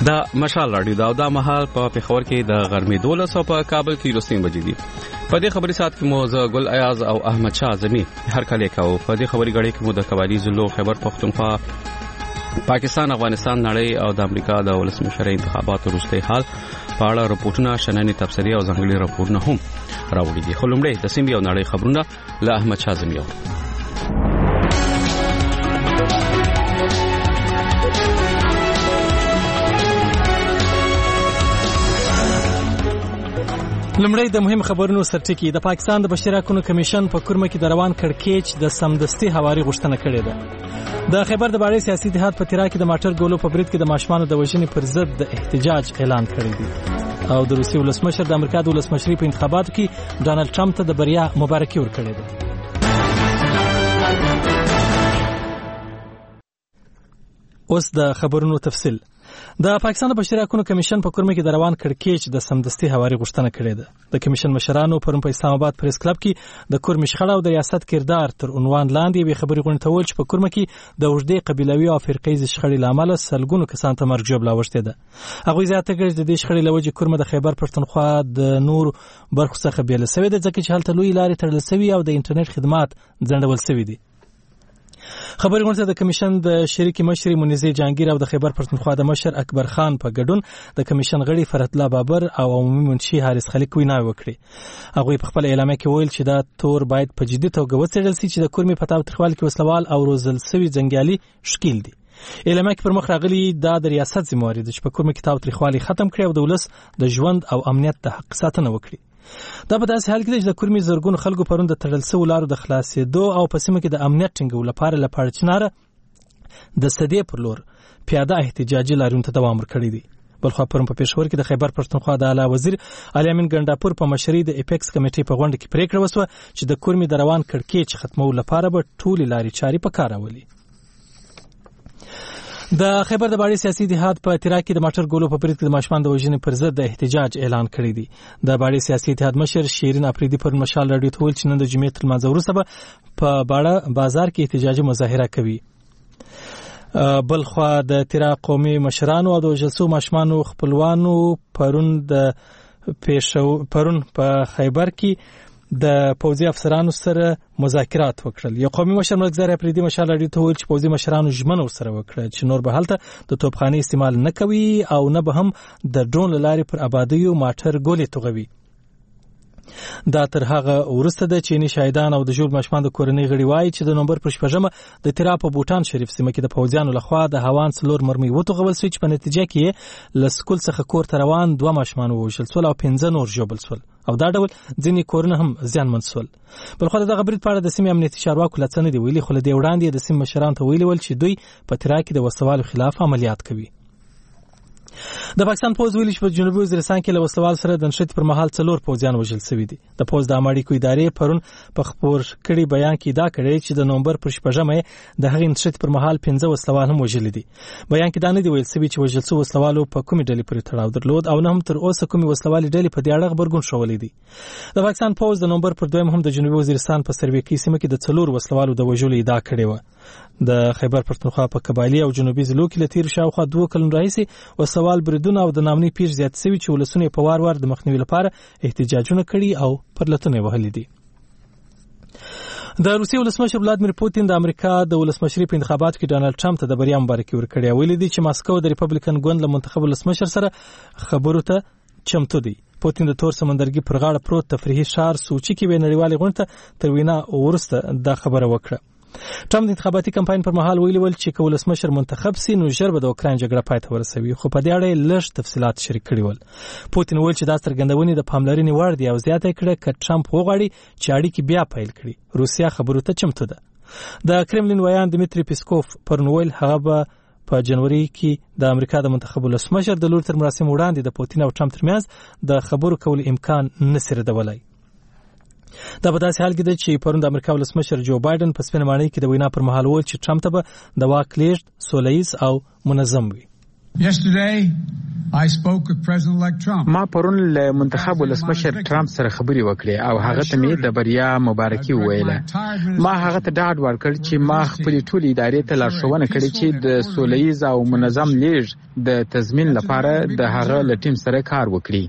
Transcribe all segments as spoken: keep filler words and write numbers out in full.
دا مشال راډیو دا د مهال په پیښور کې د غرمې دولس او په کابل کې لسنیم بجې دي. په دې خبري سات کې مو زه ګل ایاز او احمد شاه اعظمي هر کله کاو. په دې خبري غړي کې مو د قوالی زلو خیبر پختونخوا پاکستان افغانستان نړۍ او د امریکا د ولسمشر انتخاباتو وروستي حال په اړه رپورټونه شننې تبصرې او ځانګړي راپورونه هم راوړي دي. خو لومړی د سیمې او نړۍ خبرونه له احمد شاه اعظمي. لمړی د مهم خبرونو سرټکی. د پاکستان د بشري حقوقو کمیشن په کورمه کې د روان کړکېچ د سمدستي هواري غوښتنه کړې ده. د خیبر د باړې سیاسي اتحاد په تیرا کې د ماټر ګولو په برید کې د ماشومانو د وژنې پر ضد د احتجاج اعلان کړی دی. او د روسي ولسمشر د امریکا د ولسمشرۍ په انتخاباتو کې ډانلډ ټرمپ ته د بریا مبارکي ورکړې ده. اوس د خبرونو تفصیل. د پاکستان د بشري حقوقو کمیشن په کورمه کې د روان کړکېچ د سمدستي هواري غوښتنه کړې ده. د کمیشن مشرانو پرون په اسلام آباد پریس کلب کې د کورمې شخړه او د ریاست کردار تر عنوان لاندې به خبري غونډول چې په کورمه کې د وژدې قبيلوي او فرقې شخړې لامل سلګونو کسان ته مرګ جوړ لاوښته ده. هغه زیاته کړي چې د دې شخړې لوجه کورمه د خیبر پښتونخوا د نور برخو څخه بیل شوی ده ځکه چې هلته لوی لارې تړل شوی او د انټرنیټ خدمات ځنډول شوی دي. خبري غونډه د کمیشن د شریک مشر منیزه جهانگیر او د خیبر پښتونخوا د مشر اکبر خان په ګډون د کمیشن غړي فرات الله بابر او عمومي منشي حارث خلیق وینا وکړي. هغه په خپل اعلان کې ویل چې دا تور باید په جدي توګه وڅېړل شي چې د کورمې په تاوتریخوالي کې وسلوال او روزل سوي جنگیالي شکیل دي. اعلان کې پر مخ راغلي دا د ریاست ذمہواری ده چې په کورمې کې تاوتریخوالي ختم کړي او د ولس د ژوند او امنیت د حق ساتنه وکړي. دا په داسې حال کې چې د کورمې زرګونو خلکو پرون د تړل شویو لارو د خلاصېدو او په سیمه کې د امنیت ټینګولو لپاره لپاره چناره د سدې پر لور پیاده احتجاجي لاریون ته دوام ورکړی دی. بلخو پرون په پېښور کې د خیبر پښتونخوا د اعلی وزیر علي امین ګنډاپور په مشرۍ د اپیکس کمیټې په غونډه کې پریکړه وسوه چې د کورمې د روان کړکېچ ختمولو لپاره به ټولې لارې چارې په کار راولي. د خیبر د باړې سیاسي اتحاد په تیرا کې د ماټر ګولو په برید کې د ماشومان د وژنې پر ضد د احتجاج اعلان کړی دی. د باړې سیاسي اتحاد مشر شیرین افریدي پر مشال راډیو ته ویل چې نن د جمعې تر لمانځه وروسته به په باړه بازار کې احتجاجي مظاهره کوي. بلخوا د تیرا قومي مشرانو او د وژل ماشومانو خپلوانو پرون د پېښو پرون په خیبر کې د پوځي افسرانو سره مذاکرات وکړل. یو قومي مشر ملکزار افریدي مشال راډیو ته ویل چې پوځي مشرانو ژمنه ورسره وکړه چې نور به هلته د توپخانې استعمال نه کوي او نه به هم د ډرون له لارې پر آبادیو ماټر ګولې توغوي. دا تر هغه ورسته د چینی شاهدان او د جوړ ماشومان د کورنۍ غړي وایي چې د نومبر پر شپږمه د تیرا په بوټان شریف سیمه کې د پوځیانو لخوا د هوان څلور مرمۍ وتوغول شوې چې په نتیجه کې له سکول څخه کور ته روان دوه ماشومان ووژل شول او پنځه نور ژوبل شول او دا ډول ځینې کورونه هم زیانمن شول. بلخو دغه برید په اړه د سیمې امنیتي چارواکو لا څه نه دي ویلي، خو له دې وړاندې د سیمې مشرانو ته ویلي ول چې دوی په تیرا کې د وسوالو خلاف عملیات کوي. د پاکستان پوز ویلي چې په جنوبي وزیرستان کې له وسوال سره د نښتې پر مهال څلور پوځیان وژل شوي دي. د پوز د اماړیکو ادارې پرون په خپور کړي بیان کې دا کړی چې د نومبر پر شپږمه د هغې نښتې پر مهال پنځه وسلوال هم وژلي دي. بیان کې دا نه دی ویل شوی چې وژل شوي وسلوالو په کومې ډلې پورې تړاو درلود او نه هم تر اوسه کومې وسلوالې ډلې په دې اړه غبرګون ښوولی دی. د پاکستان پوز د نومبر پر دویم هم د جنوبي وزیرستان په سرویکي سیمه کې د څلور وسلوالو د وژلو ادعا کړې وه. د خیبر پښتونخوا په قبایلی او جنوبي ضلعو کې له تیر شاوخوا دوه کلونو راهیسې وسوال بریدونه او د نامنۍ پیښې زیات شوي چې ولسونه په وار وار د مخنیوي لپاره احتجاجونه کړي او پرلتونه وهلي دي. د روسي ولسمشر ولادیمیر پوتین د امریکا د ولسمشرۍ په انتخاباتو کې ډانلډ ټرمپ ته د بریا مبارکي ورکړې. ویلي دي چې ماسکو د ریپبلیکن ګوند له منتخب ولسمشر سره خبرو ته چمتو دی. پوتین د تور سمندرګي پر غاړه پروت تفریحي ښار سوچي کې به نړیوالې غونډې ته تر وینا وروسته دا خبره وکړه. ټرمپ د انتخاباتي کمپاین پر مهال ویلي ول چې که ولسمشر منتخب سي نو ژر به د اوکراین جګړه پای ته ورسوي، خو په دې اړه یې لږ تفصیلات شریک کړي ول. پوتین ویل چې دا څرګندونې د پاملرنې وړ دي او زیاته کړه که ټرمپ وغواړي چې اړیکې بیا پیل کړي روسیا خبرو ته چمتو ده. د کرملین ویان دمیتری پیسکوف پرون ویل هغه به په جنوري کې د امریکا د منتخب ولسمشر د لور تر مراسم وړاندې د پوتین او ټرمپ ترمنځ د خبرو کولو امکان نشي ردولی. دا په داسې حال کې ده چې پرون د امریکا ولسمشر جو بایدن په سپینه ماڼۍ کې د وینا پر مهال وویل چې ټرمپ ته به د واک لیږد سوله ییز او منظم وي. Yesterday I spoke with President-elect Trump. ما پرون له منتخب ولسمشر ټرمپ سره خبرې وکړې او هغه ته مې د بریا مبارکي وویله. ما هغه ته ډاډ ورکړ چې ما خپل ټول ادارې ته لارښوونه کړې چې د سولهییز او منظم لیږد د تضمین لپاره د هغه له ټیم سره کار وکړي.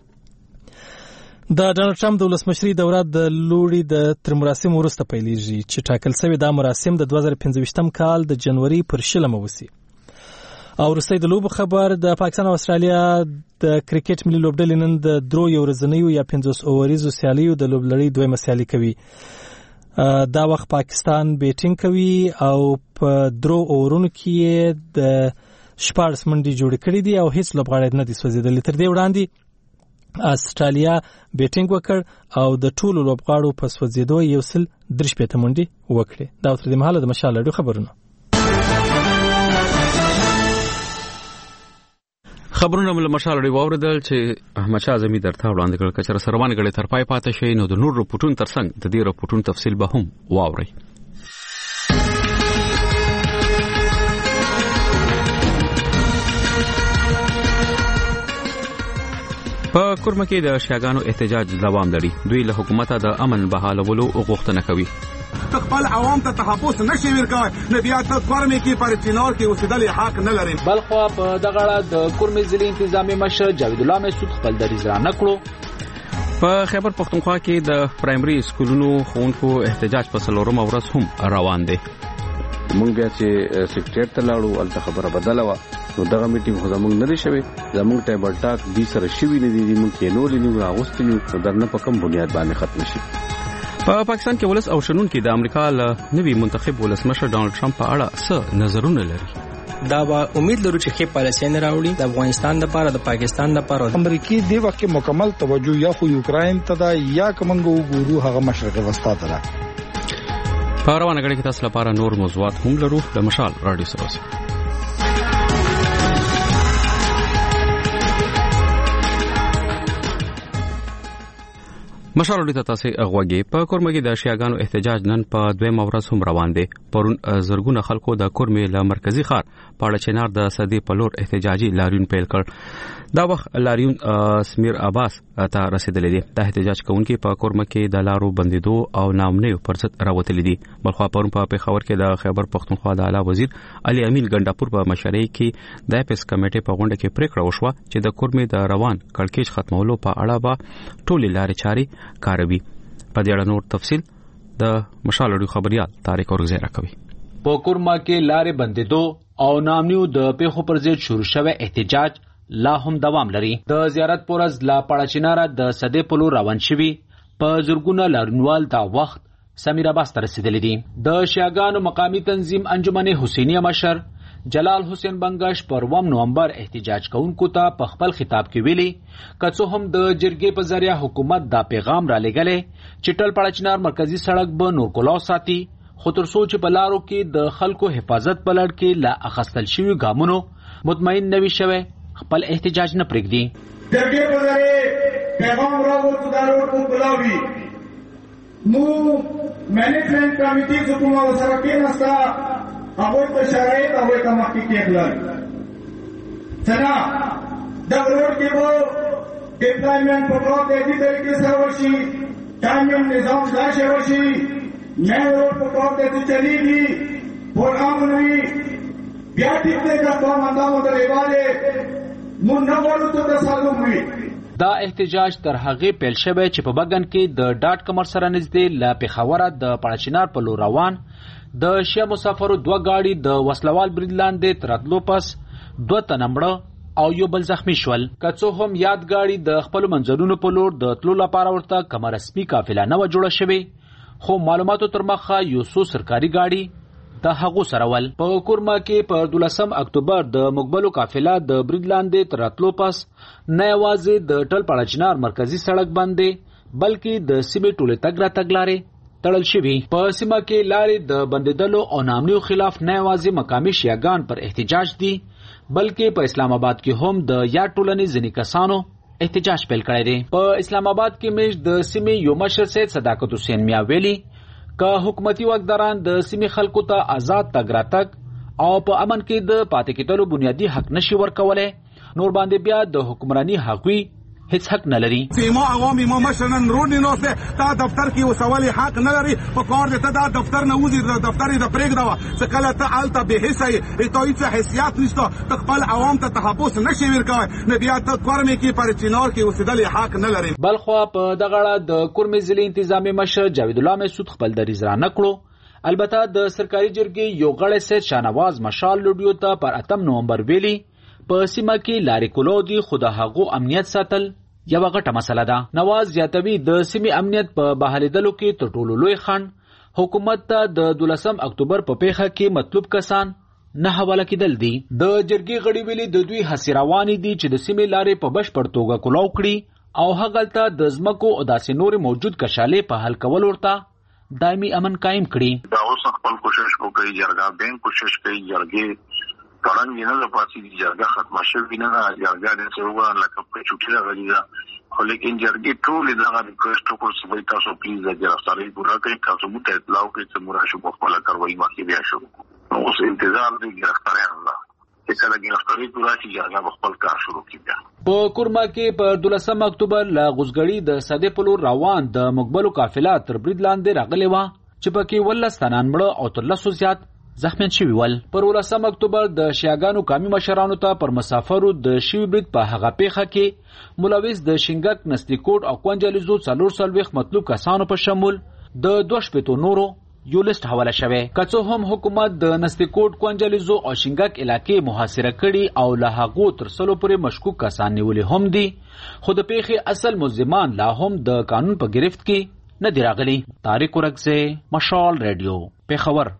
د ډانلډ ټرمپ د ولسمشرۍ دوره د لوړې د تر مراسم وروسته پیلېږي چې ټاکل شوی دا مراسم د دوه زره پنځه کال د جنوري پر شلمه وسی. او وروستی د لوبو خبر د پاکستان او استرالیا د کرکټ ملي لوبډلې نن د درو یو ورځنیو یا پنځوس اووریزو سیالیو د لوبلړۍ دویمه سیالي کوي. دا وخت پاکستان بیټینګ کوي او په درو اورونو کې د شپاړس منډې جوړې کړې دي او هیڅ لوبغاړی نه دي سوځېدلی. تر دې وړاندې استرالیا بیټینګ وکړ او د ټولو لوبغاړو په سوځېدو یو سل درې شپېته منډې وکړې. دا تر دې مهاله د مشال راډیو خبرونه. خبرونه مل مشال لري واوردل چې احمد شاه اعظمي درته وړاندې کړل کچره سروان غړي تر پای پاتې شي نو د نور رپورټونو ترڅنګ د دې رپورټونو تفصیل به هم واوري. په کورمه کې د شیاګانو احتجاج دوام لري. دوی له حکومت د امن بحالولو غوښتنه کوي. خپل عوام ته تحفظ نشي ورکوي نو بیا ته کورمه کې پر چینار کې اوسېدل حق نه لري. بلخو په دغه اړه د کورمه ضلع انتظامی مشر جاوید الله مسعود خپل دریځ را نکړو. په خیبر پختونخوا کې د پرایمري سکولونو ښوونکو احتجاج په څلورمه ورځ هم روان دی. مونږ بیا چې سیکریټریټ ته لاړو الته خبره بدله وه نو دغه میټینګ خو زمونږ نه دی شوی. زمونږ ټیبل ټاک دوی سره شوي نه دي. مونږ کینولې نه راغوستي نو در نه په کوم بنیاد باندې ختم شي. په پاکستان کې ولس او شنونکو د امریکا له نوي منتخب ولسمشر ډانلډ ټرمپ په اړه څه نظرونه لري. دا به امید لرو چې ښه پالیسي نه راوړي د افغانستان لپاره د پاکستان لپاره. امریکای دی وخت کې مکمل توجه یا خو یوکرين ته دا یا کومنګو وګورو هغه مشرق وسطا ته. په روانه غړي کې تاسو لپاره نور موضوعات هم لرو. د مشال رادیو سره مشال ډیټا تاسو اغوږی. په کورمه کې د شیاګانو احتجاج نن په دویمه ورځ هم روان دی. پرون زرګونه خلکو د کورمه له مرکزی ښار پاړه چنار د صدې په لور احتجاجي لاریون پیل کړ. دا وخت لاریون سمیر عباس ته رسیدلی دی. د احتجاج کوونکي په کورمه کې د لارو بندیدو او نامنیو پر ضد راوتلي دي. بلخو پرون په پیښور کې د خیبر پختونخوا د اعلی وزیر علي امین ګنداپور په مشرۍ کې د اپس کمیټې په غونډه کې پریکړه وشوه چې د کورمه د روان کړکېچ ختمولو په اړه به ټولې لارې چاري کاروي. په دې اړه نور تفصیل د مشال اړیو خبريال طارق اورغزی راکوي. په کورما کې لارې بندیدو او نامنیو د پیښو پر ضد شروع شوی احتجاج لا هم دوام لري. د زیارت پورز لا پړچیناره د صدې په لور روان شوي په زرګونه لارنوال دا وخت سمیر عباس ته رسیدلی دي. د شیاګانو مقامی تنظیم انجمن حسینیه مشر جلال حسین بنگش پر اووم نومبر احتجاج کوونکو ته په خپل خطاب کې ویلي کڅو هم د جرګې په ذریعہ حکومت دا پیغام را لګلې چې ټل پړچینار مرکزی سړک به نور کلاو ساتي خو تر څو چې په لارو کې د خلکو حفاظت په لړ کې لا اخستل شوي ګامونو مطمئن نوي شوی خپل احتجاج نه پرېږدي. جرګې په ذریعہ پیغام راوړو دا روډ کو کلاوي نو مینجمنت کمیټي حکومت سره کې نستا هغه ته شرایط هغه ته مخکې کېدل څنګه دا روډ کې وو ډیپلایمنٹ په پروت دی طریقې سره وشي ټایمینګ نظام ځای شي وشي نه روډ په پروت دی چلیږي پروګرام نوي بیا ټیک دی دا په منداو درېواله مون نه ورته ته سالو وي. دا احتجاج تر هغه پیل شوی چې په بګن کې د ډاټ کمر سره نږدې لا پیښوره د پړچینار په لور روان د شیا مسافرو دوه گاډي د وسلوال برید لاندې تراتلو پس دوه تنمړه او یو بل زخمی شول. کڅو هم یاد گاډي د خپل منځونو په لور د تلو لپاره ورته کوم رسمي قافله نه و جوړه شوی خو معلوماتو تر مخه یو څو سرکاري گاډي د هغو سره ول. په کورما کې په دولسم اکتوبر د مقبلو قافله د برید لاندې تراتلو پس نه یوازې د ټل پړچینار مرکزی سړک باندې بلکې د سیمې ټولې تګ را تګ لارې تړل شوي. په سیمه کې لارې د بندیدلو او نامنیو خلاف نه یوازې مقامي شیعاګان پر احتجاج دي بلکې په اسلام آباد کې هم د یا ټولنې ځینې کسانو احتجاج پیل کړی دی. په اسلام آباد کې مېش د سیمې یو مشر سید صداقت حسین میا ویلي که حکومتي واکداران د سیمې خلکو ته آزاد تګ راتګ او په امن کې د پاتې کېدلو بنیادی حق نشي ورکولای، نور باندې بیا د حکمرانی حقوي هیڅ حق نه لري. سیما عوامي ما مشرن رونی نو سه تا دفتر کې وسوالي حق نه لري، په کار دې ته دا دفتر نه وځي، د دفتر دې پرېګ دا څه کله ته الته به حصہ ای ته هیڅ حیثیت نشته، خپل عوام ته تحفظ نشي ورکوي، نه بیا ته کورمې کې پر چینار کې وسیدل حق نه لري. بلخو په دغه اړه د کورمې ضلع انتظامی مشر جاوید الله مسعود خپل دریځ را نکړو. البته د سرکاري جرګې یو غړی سید شاهنواز مشال لوډیو ته پر اتم نومبر ویلي په سیمه کې لارې کولو دي، خو د هغو امنیت ساتل یو غټه مسله ده. نواز زیاتوي د سیمې امنیت په بحالېدلو کې تر ټولو لوی خنډ حکومت ته د دولسم اکتوبر په پیښه کې مطلوب کسان نه حواله کېدل دي. د جرګې غړي ویلي د دوی هڅې روانې دي چې د سیمې لارې په بشپړ توګه کلاو کړي او هغلته د ځمکو او داسې نورې موجود کشالې په حل کول ورته دایمي امن قائم کړي. دا اوس خپل کوشش وکړي، جرګه بینک کوشش کوي، جرګې پران نه د پاتې دي، جرګه ختمه شوې نه ده، جرګه د څوګان لکه په چوټي راغلي ده، خو لیکن جرګې ټول دغه ریکوست وکړ چې تاسو پلیز د گرفتاری پورا کړئ، تاسو مو ته اطلاع وکړئ چې موږ شو په خپل کاروایی مخکې بیا شروع اوس انتظار دی گرفتاری الله چې کله گرفتاری پورا شي جرګه خپل کار شروع کړي. په کورما کې په دولسم اکتوبر لا غوزګړی د صدې په لور روان د مقبلو قافله تر برید لاندې راغلی و چې پکې ولس تنان مړه او تر لسو زیات زخمیان شوي ول. پر ولسم اکتوبر د شیاګانو قومي مشرانو ته پر مسافرو د شوي برید په هغه پیښه کې ملوث د شینګک، نستیکوټ او کوانجالیزو څلور څلوېښت مطلوب کسانو په شمول د دوه شپېتو نورو یو لیست حواله شوی. که څه هم حکومت د نستیکوټ، کوانجالیزو او شینګک علاقې محاصره کړي او له هغو تر سلو پورې مشکوک کسان نیولي هم دي، خو د پیښې اصل ملزمان لا هم د قانون په گرفت کې نه دي راغلي. طارق ورکزی، مشال ریډیو، پیښور.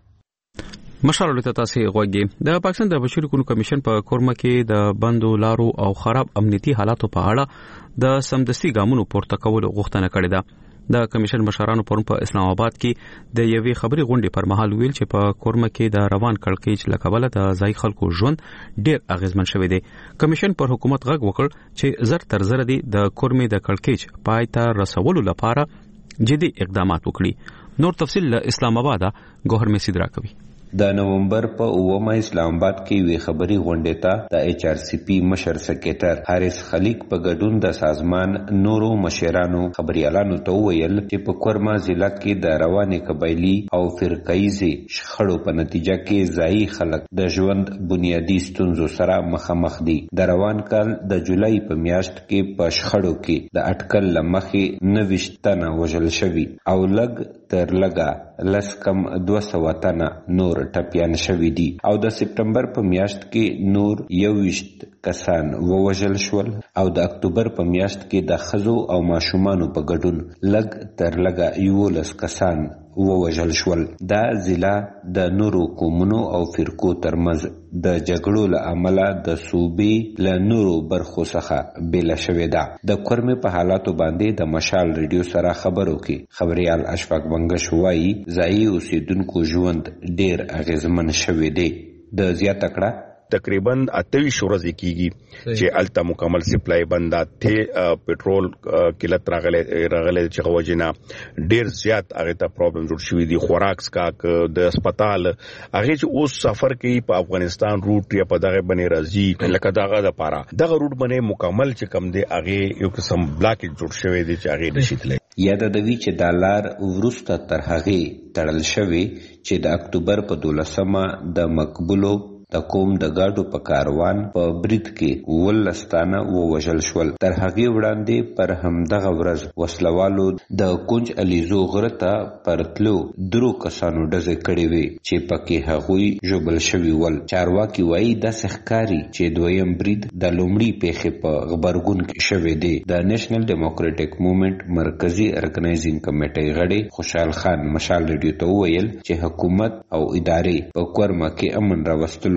مشال ولته تاسو غوږی د پاکستان د بشري حقوقو کمیشن په کورما کې د بندو لارو او خراب امنیتي حالاتو په اړه د سمدستي ګامونو پورته کولو غوښتنه کړې ده. د کمیشن مشرانو پرون په اسلام آباد کې د یوې خبري غونډې پر مهال ویل چې په کورما کې د روان کړکېچ لکبله د ځای خلکو ژوند ډیر اغیزمن شوی دی. کمیشن پر حکومت غږ وکړ چې زر تر زر دی د کورمې د کړکېچ پای ته رسولو لپاره جدي اقدامات وکړي. نور تفصیل له اسلام آباد ګوهر میسید راکوي. د نومبر په اومه اسلام آباد کې وی خبري غونډه ته د ایچ آر سی پی مشر سکریټر حارث خلیق په ګډون د سازمان نورو مشرانو خبريالانو ته ویل چې په کورما ضلع کې د روانې قبایلی او فرقایي شخړو په نتیجه کې ځای خلک د ژوند بنیادی ستونزو سره مخامخ دي. د روان کال د جولای په میاشت کې په شخړو کې د اټکل لمخې نويشت تنه وژل شوي او لګ تر لګا لس کم دوه سوه تنه نور ټپیان شوي دي او د سپټمبر په میاشت کې نور یوویشت کسان ووژل شول او د اکتوبر په میاشت کې د ښځو او ماشومانو په ګډون لږ تر لږه یولس کسان ووژل شول. دا ضلع د نورو قومونو او فرقو ترمنځ د جګړو له امله د صوبې له نورو برخو څخه بیله شوې ده. د کورمې په حالاتو باندې د مشال ریډیو سره خبرو کې خبريال اشفاق بنگش وایي ځایي اوسیدونکو ژوند ډیر اغیزمن شوی دی. د زیاته کړه تقریبا اتویس ورځې کیږي چې الته مکمل سپلای بندا ته پټرول قلت راغله راغله چې غوجنا ډیر زیات هغه ته پرابلم جوړ شوې دي. خوراک سکاک د هسپتال هغه چې اوس سفر کوي په افغانستان روټ یا په دغه باندې راځي لکه دغه د پاره دغه روټ باندې مکمل چې کم دی هغه یو قسم بلاک جوړ شوی دی چې هغه نشیتله. یاد د وی چې دالر ورسته تر هغه تړل شوی چې د اکتوبر په دولسمه د مقبولو د کوم د گاډو په کاروان په برید کې ولستانه ووژل شول. تر هغه وړاندې پر همدغه ورځ وسلوالو د کونج الیزو غره ته پرتلو درو کسانو ډزې کړې وي چې پکې هغوی ژوبل شوي ول. چارواکي وایي داسې ښکاري چې دویم برید د لومړي پیښې په غبرګون کې شوی دی. د نیشنل ډیموکراټک موومېنټ مرکزی ارګنایزینګ کمیټې غړي خوشحال خان مشال ریډیو ته وویل چې حکومت او ادارې په کورما کې امن راوستلو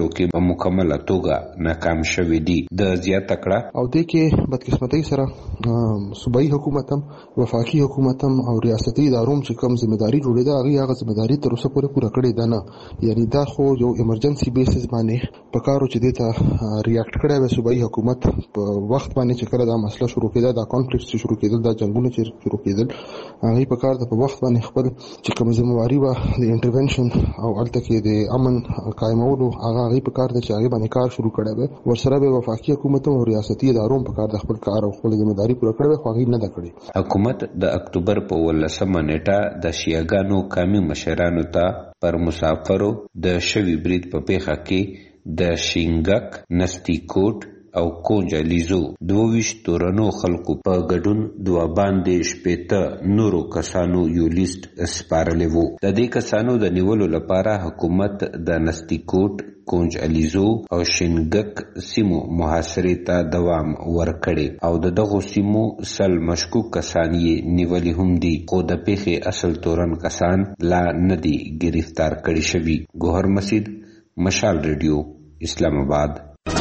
کولو کې په مکمله توګه ناکام شوي دي. د زیاته کړه او د کې بدقسمتۍ سره صوبایي حکومت هم وفاقي حکومت هم او ریاستي ادارو چې کوم ځمېداري جوړې ده هغه هغه ځمېداري تر اوسه پورې پوره کړې ده نه. یعنی دا خو یو ایمرجنسي بیسز باندې په کارو چې دې ته ریاکټ کړی وي صوبایي حکومت په وخت باندې چې کله دا مسله شروع کېده دا کانفلیکټ چې شروع کېدل دا جنګونه چې شروع کېدل هغه په کار د په وخت باندې خپل چې کوم ذمہواری و د انټرونشن او الته کې د امن قائمولو هغه هغه په کار د چې هغه باندې کار شروع کړی وي. ورسره به وفاقي حکومت او ریاستي ادارو په کار د خپل کار او خپل ذمہواری پوره کړی خو هغه نه ده کړې. حکومت د اکتوبر په ولسمه نیټه د شیعاګانو قومي مشرانو ته پر مسافرو د شوی برید په پیښه کې د شینګک، نستی کوټ او کونجالیزو دوویش تورنو خلکو په ګډون دوه باندې شپېته نورو کسانو یو لیست سپارلی وو. د دې کسانو د نیولو لپاره حکومت د نستی کوټ، کونجالیزو او شینګک سیمو محاصرې ته دوام ورکړي او د دغو سیمو سل مشکوک کسان یې نیولي هم دي خو د پیښې اصل تورن کسان لا نه دي گرفتار کړي شوي. ګوهر مسید، مشال ریډیو، اسلام آباد.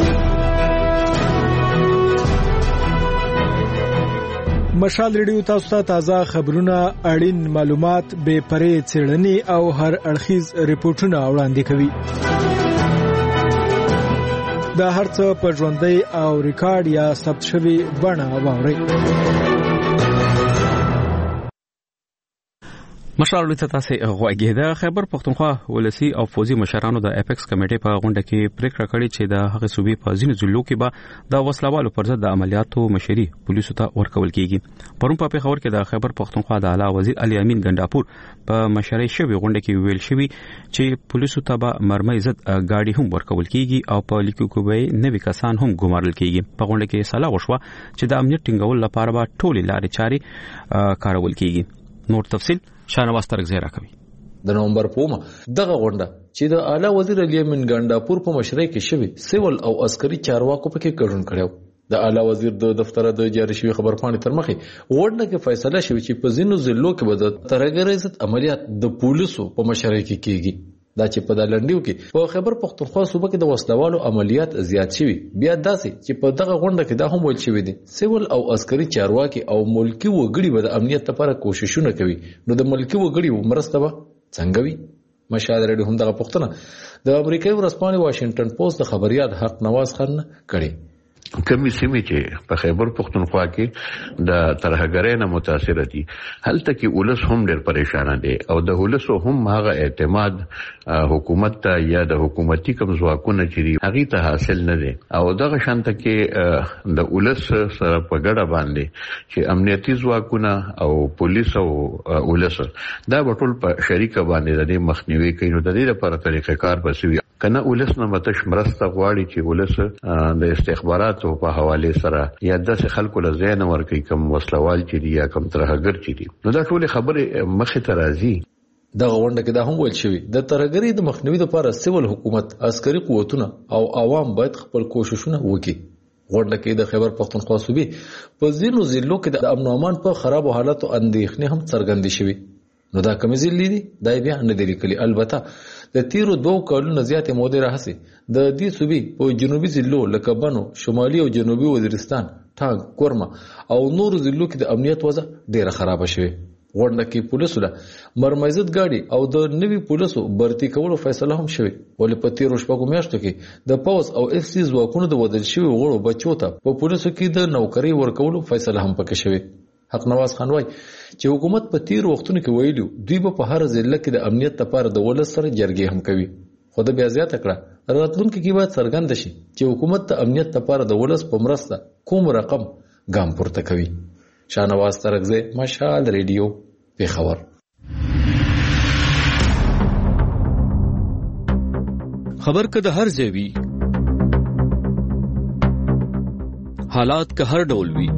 مشال ریډیو تاسو ته تازه خبرونه، اړین معلومات، بې پرې څېړنې او هر اړخیز ریپورټونه وړاندې کوي. دا هر څه په ژوندۍ او ریکارډ یا ثبت شوي بڼه واورئ. مشال ته تاسو غوږی د خیبر پښتونخوا ولسی او فوزي مشرانو د اپیکس کمیټې په غونډه کې پریکړه کړې چې د هغه صوبې په ځینو ضلعو کې به د وسلوالو پر ضد د عملیاتو مشري پولیسو ته ورکول کیږي. پرون په پیښور کې د خیبر پښتونخوا د اعلی وزیر علي امین ګنداپور په مشرۍ شوی غونډه کې ویل شوی چې پولیسو ته به مرمۍ ضد گاډي هم ورکول کیږي او په لیکو کې به نوي کسان هم ګمارل کیږي. په غونډه کې سلا وشوه چې د امنیت ټینګول لپاره به ټولې لارې چارې کارول کیږي. نور تفصیل شانواز ترغزی راکوي. د نومبر پومه دغه غونډه چې د اعلی وزیر علي امین ګنداپور په مشرۍ کې شوی سیول او عسکري چارواکو پکې ګډون کړو. د اعلی وزیر د دفتر د جاری شوی خبرپاڼې تر مخې غونډه کې فیصله شوی چې په ځینو ضلعو کې به د ترهګرۍ ضد عملیات د پولیسو په مشرۍ کې کیږي. دا چې په دلنډیو کې په خیبر پښتونخوا صوبه کې د وسلوالو عملیات زیات شوي. بیا داسې چې په دغه غونډه کې دا هم ویل شوی دي سیول او عسکري چارواکي او ملکی وګړي به د امنیت لپاره کوششونه کوي. نو د ملکی وګړي مرسته به څنګه وي؟ مشاهده ریډیو هم دغه پوښتنه د امریکایي ورځپاڼې واشنگټن پوسټ د خبریال حق نواز خان کړي. کمی سیمې چې په خیبر پښتونخوا کې د ترهګرۍ نه متاثر دي هلته کې ولس هم ډېر پریشان دي او د ولس هم هغه اعتماد حکومت ته یا د حکومتي کوم ځواکونه چې هغه ته حاصل نه دي او دغه شانته کې د ولس سره په ګډه باندې چې امنیتي ځواکونه او پولیس او ولس دا ټول په شریکه باندې د مخنیوي کوي. نو د دې لپاره طریقې کار بسوي کنه ولس نه متش مرسته غواړي چې ولس د استخباراتو په حواله سره یا د خلکو له ځای نه ورکي کوم وسلوال چې دی یا کوم ترهګر چې دی. نو دا ټول خبره مخه ته راځي. دغه غونډه کې دا هم ویل شوی د ترهګرۍ د مخنیوي لپاره سیول حکومت، عسکري قوتونه او عوام باید خپل کوششونه وکړي. غونډه کې د خیبر پښتونخوا صوبې په ځینو ضلعو کې د امن او امان په خراب حالاتو اندېښنې هم څرګندې شوي. نو دا کومې ضلعې دي دا بیا نه دي لیکلي. البته د تیرو دوه کلونو زیاتې مودې راهیسې د دې صوبې په جنوبي ضلعو لکه بنو، شمالي او جنوبي وزیرستان، ټانګ، کورما او نورو ضلعو کې د امنیت وضع ډېره خرابه شوې. غونډه کې پولیسو له مرمۍ ضد ګاډي او د نوي پولیسو برتي کولو فیصله هم شوې. ولې په تیرو شپږو میاشتو کې د پوز او اف سی ځواکونو د بدل شوي غړو بچو ته په پولیسو کې د نوکرۍ ورکولو فیصله هم پکې شوې. حق نواز خان وایي چې حکومت په تیر وختونو کې ویلو دوی به په هر ضلع کې د امنیت لپاره د ولس سره جرګې هم کوي. خو د بیا زیاته کړه راتلونکي کې باید څرګند شي چې حکومت د امنیت لپاره د ولس په مرسته کوم رقم ګام پورته کوي. شانواز ترغزی، مشال ریډیو، پیښور. خبر که د هر ځای وي، حالات که هر ډول وي،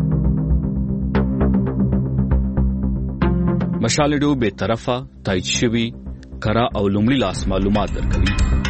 مشال ریډیو به طرفه تایید شوی کرا او لومړي لاس معلومات درکوي.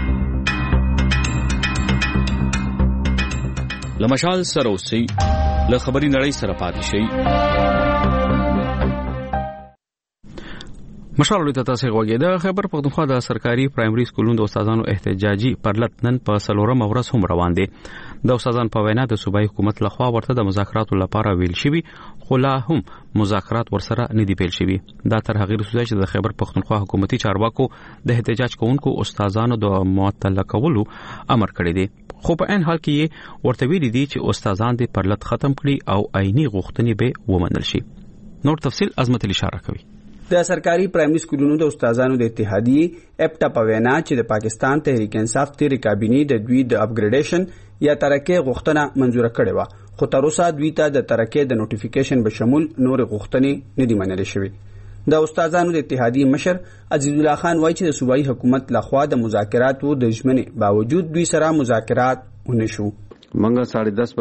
لمشال سره اوسئ، له خبري نړۍ سره پاتې شئ. مشال ته تاسو غوږی د خیبر پختونخوا د سرکاري پرایمري سکولونو د استادانو احتجاجي پرلط نن په سلورم ورځ هم روان دي. د استادان په وینا د صوبایي حکومت لخوا ورته د مذاکراتو لپاره ویل شوی خو لا هم مذاکرات ورسره نه دی پیل شوی. دا تر هغه رسوي چې د خیبر پختونخوا حکومتي چارواکو د احتجاج کوونکو استادانو د معطل کولو امر کړی دی. خو په ان حال کې ورته ویل دي چې استادان دې پرلط ختم کړي او عیني غوښتنې به ومنل شي. نور تفصیل عظمت اشاره کوي. د سرکاري پرایمري سکولونو د استادانو د اتحادیې اپټا په وینا چې د پاکستان تحریک انصاف تیری کابینې د دوی د اپګریډیشن یا ترقې غوښتنه منزور کړې و خو تر اوسه دوی ته د ترقې د نوټیفیکیشن به شمول نور غوښتنې نه دي منل شوې. د استادانو د اتحادیې مشر عزیز الله خان وایي چې د صوبایي حکومت لخوا د مذاکراتو د ژمنې باوجود دوی سره مذاکرات ونه شو. منګه ساڑھے دس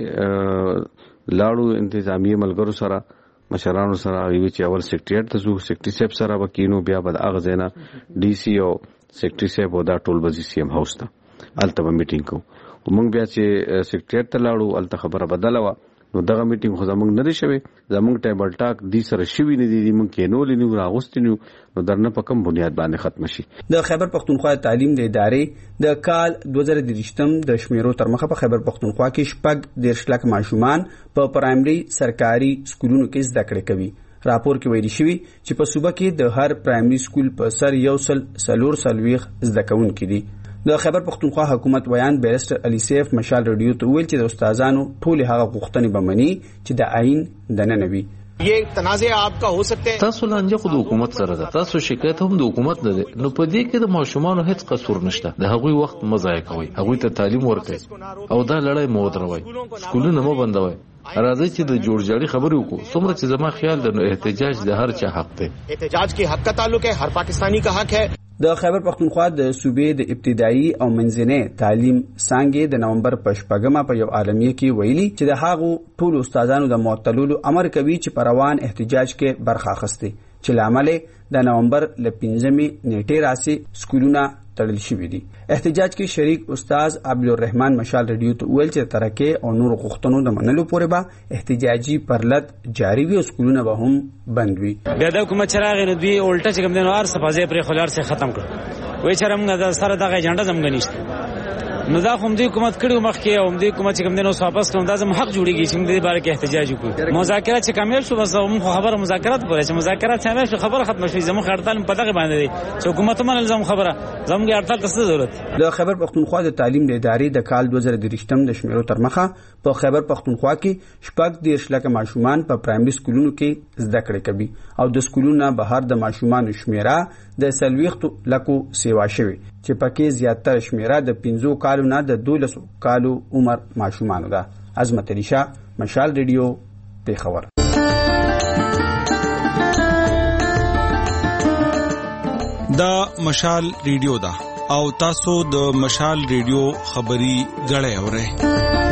بجې لاړو انتظامی ملګرو سره مشرانو سره وی چې اول سیکریټریټ ته زو سیکریټری صاحب سره وکینو بیا بد اغزینا ډي سي او سیکریټری صاحب دا ټول بزي سي ام هاوس ته الته میټینګ کو موږ بیا چې سیکریټریټ ته لاړو الته خبره بدله و نو دغه میټینګ خو زموږ نه دی شوی زموږ ټیبل ټاک دي سره شوی نه دي موږ کې نو لینو راغوستنو نو درنه په کوم بنیاد باندې ختم شي. د خیبر پختونخوا تعلیم د ادارې د کال دوه زره دریشتم د شمیرو تر مخه په خیبر پختونخوا کې شپږ دیرش لک ماشومان په پرایمري سرکاري سکولونو کې زده کړې کوي. راپور کې ویل شوی چې په صوبه کې د هر پرایمري سکول په سر یو سل سلور سلويخ زده کوونکي دي. د خیبر پختونخوا حکومت بیان بیرسټر علي سیف مشال رادیو ته ویل چې د استادانو ټول هغه غوښتنې بمني چې د آئین د نه نوي. یہ تنازع آپ کا ہو سکتے ہیں. تاسو لانجه خو د حکومت سره ده. تاسو شکایت هم د حکومت نه ده. نو په دې کې د ماشومان هیڅ قصور نشته. د هغوی وخت مزای کوي. هغوی ته تعلیم ورکړي او دا لړۍ مو دروي. سکولونه مو بندوي. راځي چې د جوړجاړي خبرې وکړو. څومره چې زما خیال د احتجاج د هر چا حق دی. احتجاج کی حق کا تعلق ہے. ہر پاکستانی کا حق ہے. د خیبر پختونخوا د صوبې د ابتدایي او منځنۍ تعلیم څانګې د نومبر په شپږمه په یو عالمیه کې ویلي چې د هغو ټول استادانو د معطلولو امر کوي چې په روان احتجاج کې برخه اخیستي چې لامل د نومبر ل پنځمې نیټې راسي سکولونه تړل شوي دي. احتجاج کې شریک استاد عبدالرحمن مشال رادیو ته ویل چې ترکه او نور غوښتنو د منلو پورې به احتجاجي پرلط جاری وي او سکولونه به هم بند وي. بیا د حکومت چراغ نه دوی الټه چې کوم دینوار صفازه پر خلار سره ختم کړ. وای چې موږ د سره دغه ایجنډا زموږ نشته. نو دا کوم دی حکومت کړو مخکې او دی حکومت چې کوم دینو واپس کوم دا زم حق جوړیږي چې موږ د باره کې احتجاج وکړو. مذاکرات چې کامیاب شو بس موږ خبره مذاکرات پرې چې مذاکرات کامیاب شو خبره ختم شي. زموږ هړتال په دغه باندې دی چې حکومت هم لازم خبره زموږ هړتال څه ضرورت. د خیبر پختونخوا د تعلیم د ادارې د کال دوه زره دریشتم د شمیرو تر مخه په خیبر پختونخوا کې شپږ دیرش لک ماشومان په پرایمري سکولونو کې زده کړې کوي او د سکولونو بهر د ماشومان شمیره د سلويخت لکو سیوا شوی چې پکې زیاتره شمیره د پنځو کالو نه د دولسو کالو عمر ماشومانو ده. عظمت علي شاه مشال ریډیو پیښور. دا مشال ریډیو ده او تاسو د مشال ریډیو خبري غړې اورئ.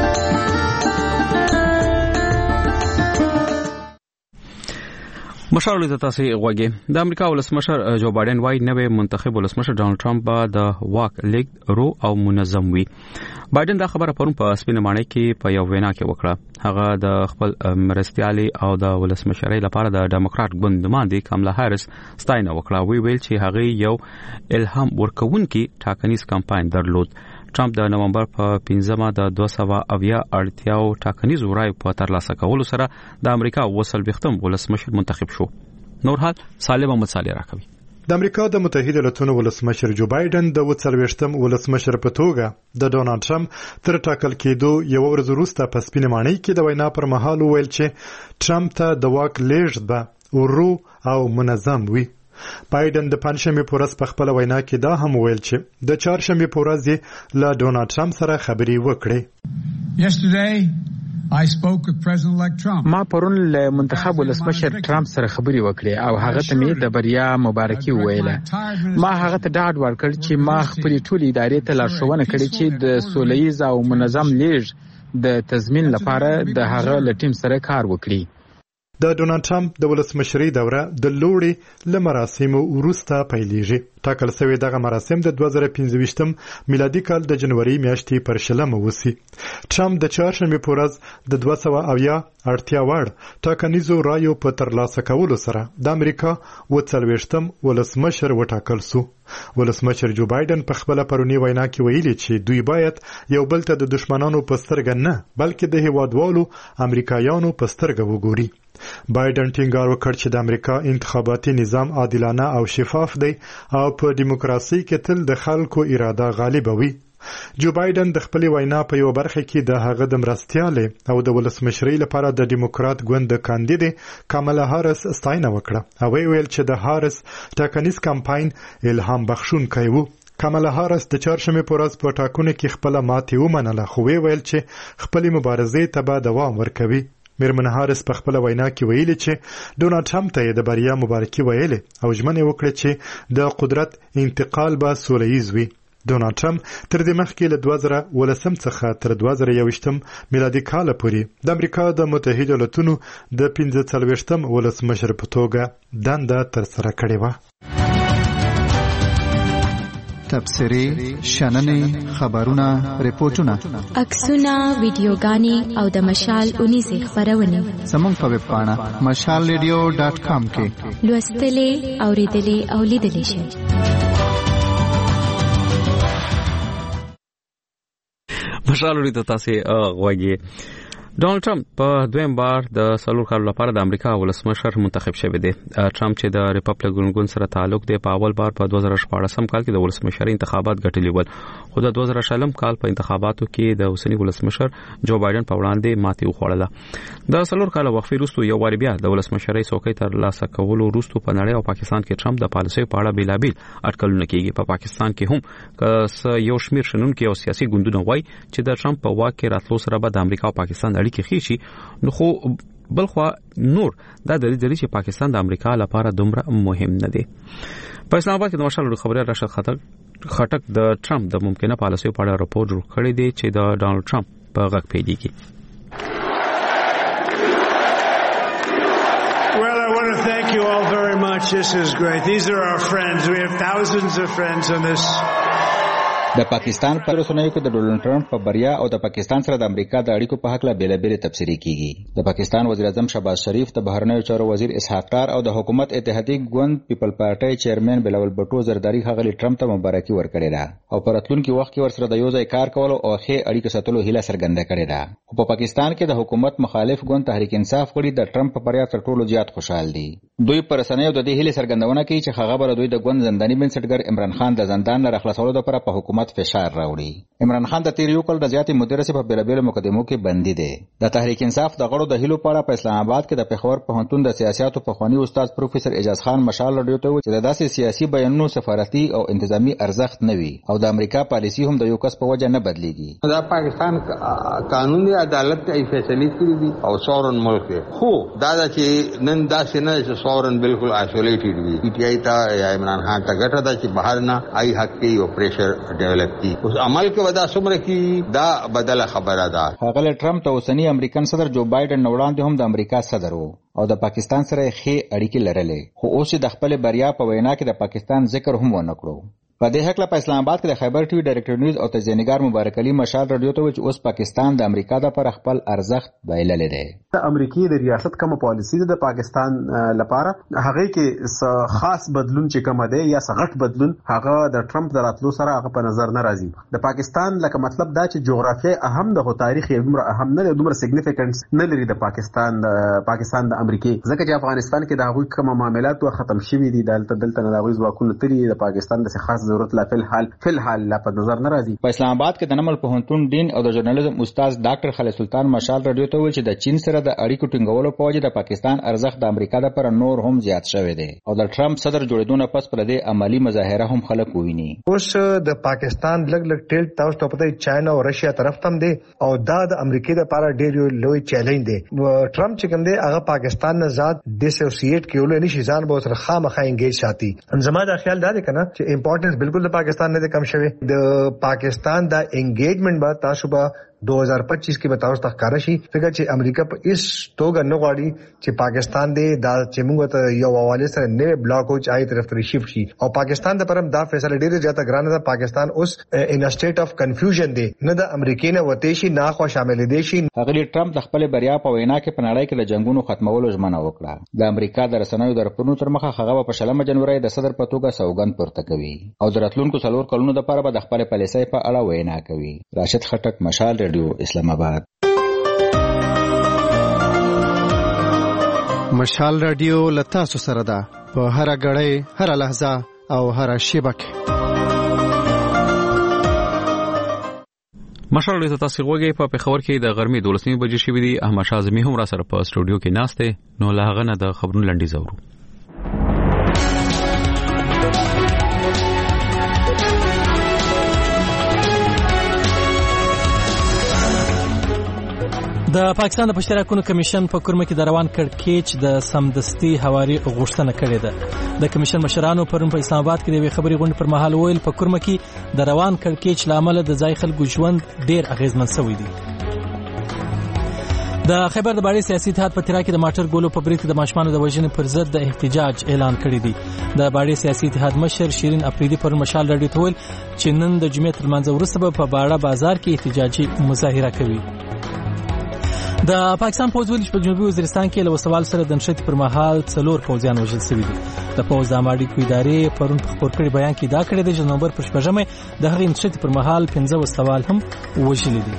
مشال ته تاسو غوږی. د امریکا ولسمشر جو بایدن وايي نوې منتخب ولسمشر ډانلډ ټرمپ به د واک لیږد رو او منظم وي. بایدن دا خبره پرون په سپینه ماڼۍ کې په یو وینا کې وکړه. هغه د خپل مرستيالي او د ولسمشرۍ لپاره د ډیموکرات ګوند نماینده کاملا هاریس ستاینه وکړه. وی ویل چې هغه یو الهام ورکوونکی ټاکنیز کمپاین درلود. ټرمپ د نومبر په پنځمه د دوه سوه اویا اړتیاو ټاکنیز رای په ترلاسه کولو سره د امریکا وصل بختم ولسمشر منتخب شو. نور حال سالم محمد صالح راکوي. د امریکا د متحده ایالاتونو ولسمشر جو بایدن د وڅلويشتم ولسمشر په توګه د ډونالډ ټرمپ تر ټاکل کېدو یو ورځ وروسته په سپینه ماڼۍ کې د وینا پر مهال ویل چې ټرمپ ته د واک لیږد به ورو او منظم وي. بایدن د پنځشنبه په ورځ په خپل وینا کې دا هم ویل چې د چهارشنبه په ورځ له ډونالډ ټرمپ سره خبرې وکړې. Yesterday I spoke with President-elect Trump. ما پرون له منتخب ولسمشر ټرمپ سره خبرې وکړې او هغه ته مې د بریا مبارکي وویله. ما هغه ته ډاډ ورکړ چې ما خپل ټول ادارې ته لارښوونه کړې چې د سولهییز او منظم لیږد د تضمین لپاره د هغه له ټیم سره کار وکړي. د ډونالد ټرمپ د ولسمشرۍ دوره د لوړې له مراسمو وروسته پیلېږي. ټاکل شوي دغه مراسم د دوه زره پنځه ویشتم میلادي کال د جنوري میاشتې پر شلمه وسي. ټرمپ د چهارشنبې په ورځ د دوه سوه اویا اړتیا وړ ټاکنیزو رایو په ترلاسه کولو سره د امریکا اووه څلوېښتم ولسمشر وټاکل سو. ولسمشر جو بایدن په خپله پرونی وینا کې ویلي چې دوی باید یو بل ته د دشمنانو په سترګه نه بلکې د هیوادوالو امریکایانو په سترګه وګوري. بایدن ټینګار وکړ چې د امریکا انتخاباتي نظام عادلانه او شفاف دی او په دیموکراسي کې تل د خلکو اراده غالبه وي. جو بایدن د خپل وینا په یو برخه کې د هغه د مرستیالې او د ولسمشرۍ لپاره د دیموکرات ګوند د کاندید کاملا هارس ستاینه وکړه او ویل چې د هارس ټاکنیز کمپاین الهام بخښونکی و. کاملا هارس د چهارشنبې په ورځ په ټاکنو کې خپله ماتې ومنله خو ویل چې خپلې مبارزې ته به دوام ورکوي. میرمن هارس په خپل وینا کې ویلي چې ډونالد ټرمپ ته د بریا مبارکي ویلي او ژمنه وکړه چې د قدرت انتقال به سوله ییز وي. ډونالد ټرمپ تر دې مخکې له دوه زره ولسم څخه تر دوه زره یوویشتم میلادي کال پورې د امریکا د متحده ایالاتونو د پنځه څلوېښتم ولسمشر په توګه دنده ترسره کړې وه. تبصرې، شننې، خبرونه، ریپورتونه، عکسونه، ویډیوګانې او د مشال اونیزې خپرونې زموږ په ویب پاڼه مشال ریډیو ډاټ کام کې لوستلې، اورېدلې او لیدلې شئ. مشال ریډیو تاسو غوږی. ډونالد ټرمپ په دویم بار د څلور کالو لپاره د امریکا ولسمشر منتخب شوی دی. ټرمپ چې د ریپبلکن ګوند سره تعلق دی په اول بار په دوه زره شپاړسم کال کې د ولسمشرۍ انتخابات ګټلي ول خو د دوه زره شلم کال په انتخاباتو کې د اوسنی ولسمشر جو بایدن په وړاندې ماتې وخوړله. د څلور کالو وقفې وروسته یو واری بیا د ولسمشرۍ څوکۍ ترلاسه کولو وروسته په نړۍ او پاکستان کې ټرمپ د پالیسۍ په اړه بیلابیل اټکلونه کیږي. په پاکستان کې هم که یو شمیر شنونکي او سیاسي ګوندونه وایي چې د ټرمپ په واک کې راتلو سره به د امریکا او پاکستان اړیکې ښې شي، نو خو بلخوا نور دا دلیل دی چې پاکستان د امریکا لپاره دومره مهم نه دی. په اسلام آباد کې د مشال خبريال راشد خټک د ټرمپ د ممکنه پالیسیو په اړه راپور جوړ کړی دی چې د ډونالد ټرمپ په غږ پیډيږي. Well, I want to thank you all very much. This is great. These are our friends. We have thousands of friends on this. د پاکستان پر رسنیو کې د ډونالد ټرمپ په بریا او د پاکستان سره د امریکا د اړیکو په حق لا بیلابیل تفسیری کیږي. د پاکستان وزیر اعظم شهباز شریف، د بهرنیو چارو وزیر اسحاق ډار او د حکومت اتحادیه ګوند پیپل پارټي چیرمن بلاول بټو زرداری هغه ټرمپ ته مبارکي ورکړې ده او پر راتلونکي وخت کې ورسره د یو ځای کار کولو او ښه اړیکو ساتلو هیله څرګنده کړې ده. خو په پاکستان کې د حکومت مخالف ګوند تحریک انصاف غړي د ټرمپ په بریا تر ټولو زیات خوشحال دي. دوی پر رسنیو د دې هیله څرګندونه کوي چې هغه بر دوی د ګوند زنداني بنسټګر عمران خان د زندان نه راخلاصولو لپاره په حکومت فشار راوړي. عمران خان د تیر یو کال د زیاتې مدیره سي په بیلابیل مقدمو کې بندي دي. د تحریک انصاف د غړو د هیلو پاړه په اسلام آباد کې د پېښور پوهنتون د سیاستو په خواني استاد پروفیسور اعجاز خان مشال رادیو ته چې د داسې سیاسي بیانونو سفارتي او انتظامی ارزښت نه وي او د امریکا پالیسی هم د یو کس په وجه نه بدليږي. دا پاکستان قانون دی، عدالت ته فیصله کړی دي او سورن ملک دی. خو دا چې نن داسې نه چې سورن بالکل آیسولیټډ وي. پی ټی آی ته یا عمران خان ته ګټه ده چې بهر نه آی حق کې یو پریشر ډیولپ کی اوس عمل کې ودا سمره کی دا بدله خبره ده. هغه ټرمپ ته اوسنی امریکن صدر جو بایدن وړاندې هم د امریکا صدر وو او د پاکستان سره ښې اړیکې لرلې، خو اوس د خپل بریا په وینا کې د پاکستان ذکر هم ونه کړو. په دې حق له په اسلام آباد کې د خیبر ټي وي ډایرکټر نیوز او تجزیه‌نګار مبارک علي مشال رادیو ته چې اوس پاکستان د امریکا د پر خپل ارزښت بایللې ده. د امریکای د ریاست کوم پالیسی ده د پاکستان لپاره هغه کې خاص بدلون چې کوم ده یا سغټ بدلون هغه د ټرمپ د راتلو سره هغه په نظر نه راځي. د پاکستان لکه مطلب دا چې جغرافیه اهم ده، خو تاریخ یې دومره اهم نه دی، دومره سیګنیفیکنس نه لري د پاکستان د پاکستان د امریکای، ځکه چې افغانستان کې د هغوی کوم معاملات و ختم شوي دي. دلته دلته نه د هغوی ځواکونه تلي، د پاکستان د خاص ضرورت لا فل حال فل حال لا په نظر نه راځي. په اسلام آباد کې د نمل پوهنتون ډین او د ژورنالیزم استاد ډاکټر خالد سلطان مشال رادیو ته ویل چې د چین سره د اړیکو ټینګولو په وجه د پاکستان ارزښت د امریکا لپاره نور هم زیات شوی دی او د ټرمپ صدر جوړیدو پس پر دې عملی مظاهره هم خلک وویني. اوس د پاکستان لګ لګ ټیل تاسو ته پته چاینا او رشیا طرف تم دی او دا د امریکا لپاره ډېر لوی چیلنج دی. ټرمپ چې کوم دی هغه پاکستان نه ذات ډیسوسییټ کېول نه شي، ځان به سره خامخا انګیج ساتي. زما دا خیال دا دی کنه چې امپورټنس بالکل د پاکستان نه کم شوی. د پاکستان دا انګیجمنت با تاسو به دو هزار پچیس کې به تاسو ته ښکاره شي ځکه چې امریکا په هیڅ توګه نه غواړي چې پاکستان دې دا چې موږ ته یو حواله سره نه بلاک او چای طرف ته شیفټ شي او پاکستان د پرم دا فیصله ډیره زیاته ګرانه ده. پاکستان اوس ان سټیټ اف کنفیوژن دی، نه د امریکای نه وته شي نه خو شامل دي شي. هغه ټرمپ د خپل بریا په وینا کې په نړۍ کې له جنگونو ختمولو ژمنه وکړه. د امریکا د رسنیو د راپورونو تر مخه هغه په شلمه جنوري د صدر په توګه سوګند پورته کوي او د راتلونکو څلور کلونو لپاره به د خپل پالیسۍ په اړه وینا کوي. راشد خټک، مشال ریډیو، اسلام آباد. مشال رادیو لتا سو سره ده په هر غړې، هر لحظه او هر شیبه کې. مشال رادیو تاسو غوږی په پیښور کې د غرمې دولسمې بجې شوې دي. احمد شاه زمي هم را سره په سټوډیو کې ناشته، نو لا هغه نه د خبرونو لنډي زورو. د پاکستان د پشتراکونو کمیشن په کورمه کې د روان کړکېچ د سمدستي حواري غوښتنه کړې ده. د کمیشن مشرانو پرون په اسلام آباد کې د خبري غونډې پر مهال ویل په کورمه کې د روان کړکېچ لامل د ځای خلکو ژوند ډیر اغیزمن شوی دی. د خیبر د باړې سیاسي اتحاد په تیرا کې د ماټر ګولو په بریټ د ماشومان د وژنې پر ضد د احتجاج اعلان کړی دی. د باړې سیاسي اتحاد مشر شیرین اپریدي پر مشال رادیو ته ویل چې نن د جمعې تر منځ وروسته په باړه بازار کې احتجاجي مظاهره کوي. د پاکستان پوځ ویل چې په جنوبي وزیرستان کې له وسوال سره د نشټ پر مهال څلور پوځیان وژل شوي دي. د پوځ د اماډي کو ادارې پرون په خبر کړي بیان کې دا کړی دی چې نومبر پر شپږمه د هغې نشټ پر مهال پنځه وسوال هم وژل دي.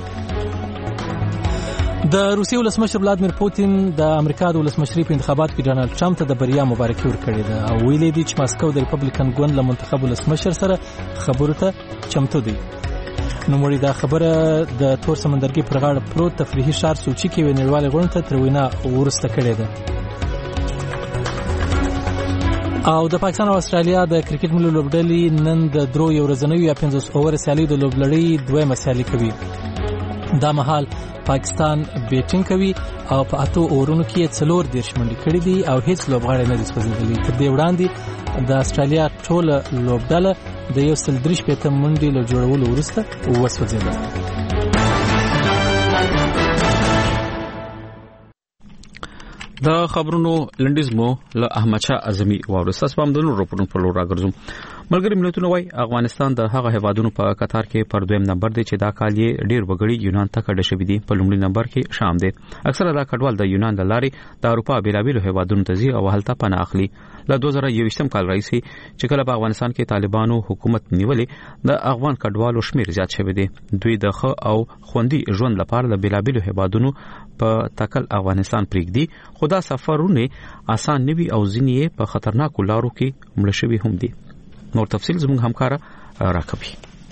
د روسیې ولسمشر ولادمیر پوتین د امریکا د ولسمشرۍ په انتخاباتو کې ډانلډ ټرمپ ته د بریا مبارکي ورکړې ده او ویلي دي چې ماسکو د ریپبلیکن ګوند له منتخب ولسمشر سره خبرو ته چمتو دی. نو مړي دا خبره د تور سمندرګي پر غاړه پروت تفریحي ښار سوچي کې ونیواله غونډه ته تر وینا ورسته کړې ده. او د پاکستان او استرالیا د کرکټ ملي لوبډلې نن د درو یو ورځنیو یا پنځوس اوور سیالي د لوبلړۍ دویمه سیالي کوي. دا مهال پاکستان بیټینګ کوي او په اتو اورونو کې څلور دیرش منډې کړې دي او هیڅ لوبغاړی نه دي سوځېدلی. تر دې وړاندې د استرالیا ټوله لوبډله د یو سل درې شپېته منډې له جوړولو وروسته وسوځېده. د خبرونو لنډیز مو له احمد شاه اعظمي واورسته سپم د نورو راپورونو په لور راګرځم. ملګری ملتونه وايي افغانستان د هغه هیوادونو په قطار کې پر دویم نمبر دی چې دا کال یې ډیر وګړي یونان ته کډه شوی دي. په لومړي نمبر کې شام دی. اکثره دا کډوال د یونان د لارې د اروپا بیلابیلو هیوادونو ته ځي او هلته پناه اخلي. له دوه زره یوویشتم کال راځي چې کله په افغانستان کې طالبانو حکومت نیولې د افغان کډوالو شمیر زیات شوی دی. دوی د ښه او خوندي ژوند لپاره د بیلابیلو هیوادونو په تکل افغانستان پریږدي. خدا سفرونه آسان نوي او ځینې په خطرناکو لارو کې مړ شوي هم دي. نور تفصیل زموږ همکار راکوي.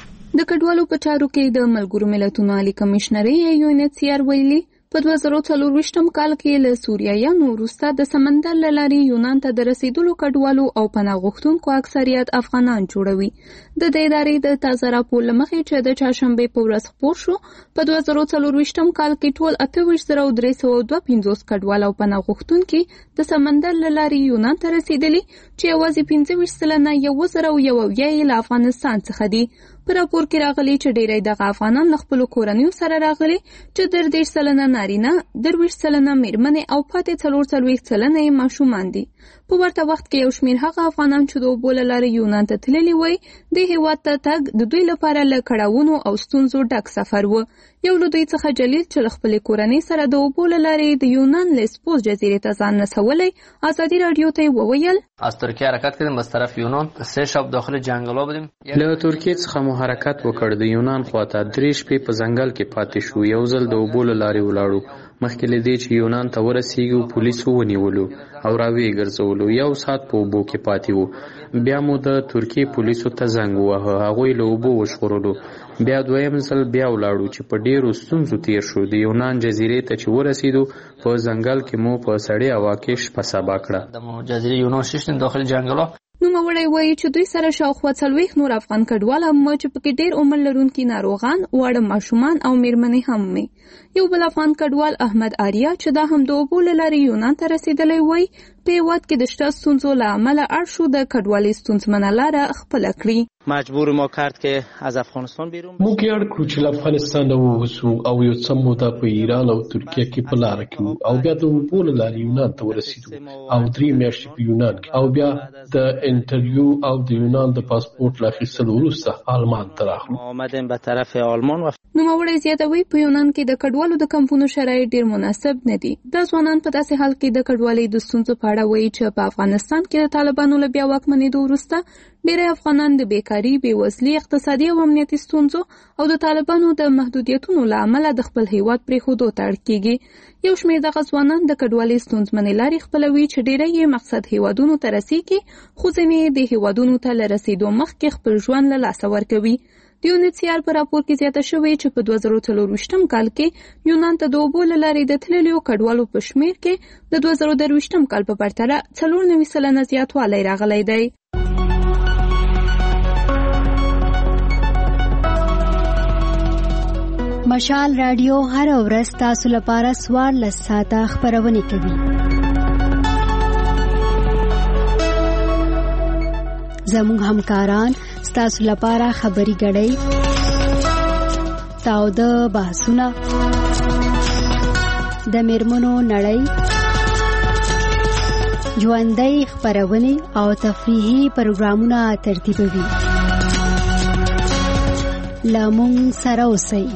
د کډوالو په چارو کې د ملګرو ملتونو عالی کمشنري یو یو ان سی آر ویلي په دوه زره څلورویشتم کال کې له سوریایانو وروسته د سمندر له لارې یونان ته د رسیدلو کډوالو او پناه غوښتونکو اکثریت افغانان جوړوي. د دې ادارې د تازه راپور له مخې چې د چهارشنبې په ورځ خپور شو په دوه زره څلورویشتم کال کې ټول اته ویشت زره درې سوه دوه پنځوس کډوال او پناه غوښتونکي د سمندر له لارې یونان ته رسیدلي چې یوازې پنځه ویشت سلنه یو زره او یو اویا یې له افغانستان څخه دي. په راپور کې راغلي چې ډیری دغه افغانان له خپلو کورنیو سره راغلي چې در دېرش سلنه نارینه، درویشت سلنه میرمنې او پاتې څلور څلوېښت سلنه یې ماشومان دي. په ورته وخت کې یو شمېر هغه افغانان چې د اوبو له لارې یونان ته تللي وای د هېواد ته تګ د دوی لپاره له کړاوونو او ستونزو ډک سفر و. یو له دوی څخه جلیل چې له خپلې کورنۍ سره د اوبو له لارې د یونان لسبوس جزیرې ته ځان رسولی ازادي راډیو ته یې وویل از ترکیه حرکت کردیم از طرف یونان سه شب داخل جنگلا بودیم. له ترکیه څخه مو حرکت وکړ د یونان خواته درې شپې په ځنګل کې پاتې شو. یو ځل د اوبو له لارې ولاړو مخکې له دې چې یونان ته ورسیږو پولیسو ونیولو او راویې ګرځولو. یو ساعت په اوبو کې پاتې وو. بیا مو د ترکیه پولیسو ته زنګ وواهه، هغوی له اوبو وژغورلو. بیا دویم ځل بیا ولاړو چې په ډیرو ستونزو تیر شو. د یونان جزیرې ته چې ورسیدو په ځنګل کې مو په سړې هوا کې شپه سبا کړه. د جزیرې یونان ششتیم داخل جنگلا نوموړی وایي چې دوی سره شاوخوا څلوېښت نور افغان کډوال هم چې پکې ډېر عمر لرونکي ناروغان، واړه ماشومان او میرمنې هم وي. یو بل افغان کډوال احمد آریا چې دا هم د اوبو له لارې یونان ته رسېدلی وایي په هیواد کې د شته ستونزو له امله اړ شو د کډوالۍ ستونزمنه لاره خپله کړي. مجبور ما کرد که از افغانستان بیرون موږ یې اړ کړو چې له افغانستان ووځو او یو څه موده په ایران او ترکیه کې په لاره کې او بیا د اوبو له لارې یونان ته ورسېدو او درې میاشتې په یونان کې او بیا د انټرویو او د یونان د پاسپورت له اخیستلو وروسته آلمان ته راغلو. آمدیم به طرف آلمان. نوموړی زیاتوي په یونان کې د کډوالو د کمپونو شرایط ډیر مناسب نه دي. د ځوانان په داسې حال کې د کډوالۍ د ستونزو په اړه وایي چې په افغانستان کې د طالبانو له بیا واکمنېدو وروسته ډېری افغانان د بیکاري، بېوزلي، اقتصادي او امنیتي ستونزو او د طالبانو د محدودیتونو له امله د خپل هیواد پرېښودو ته اړ کېږي. یو شمېر دغه ځوانان د کډوالۍ ستونزمنې لارې خپلوي چې ډېری یې مقصد هیوادونو ته رسېږي، خو ځینې د هیوادونو ته له رسېدو مخکې خپل ژوند له لاسه ورکوي. د یونیسیار په راپور کې زیاته شوې چې په دوه زره څلرویشتم کال کې یونان ته د اوبو له لارې د تللیو کډوالو په شمېر کې د دوه زره درویشتم کال په پرتله څلور نوي سلنه زیاتوالی راغلی دی. مشال رادیو هر ورځ تاسو لپاره څوارلس ساعته خپرونه کوي. زموږ همکاران ستاسو لپاره خبري غړي، تاوده بحثونه، د میرمنو نړۍ، ژوندۍ خپرونې او تفریحي پروګرامونه ترتیبوي. لامون سره اوسئ.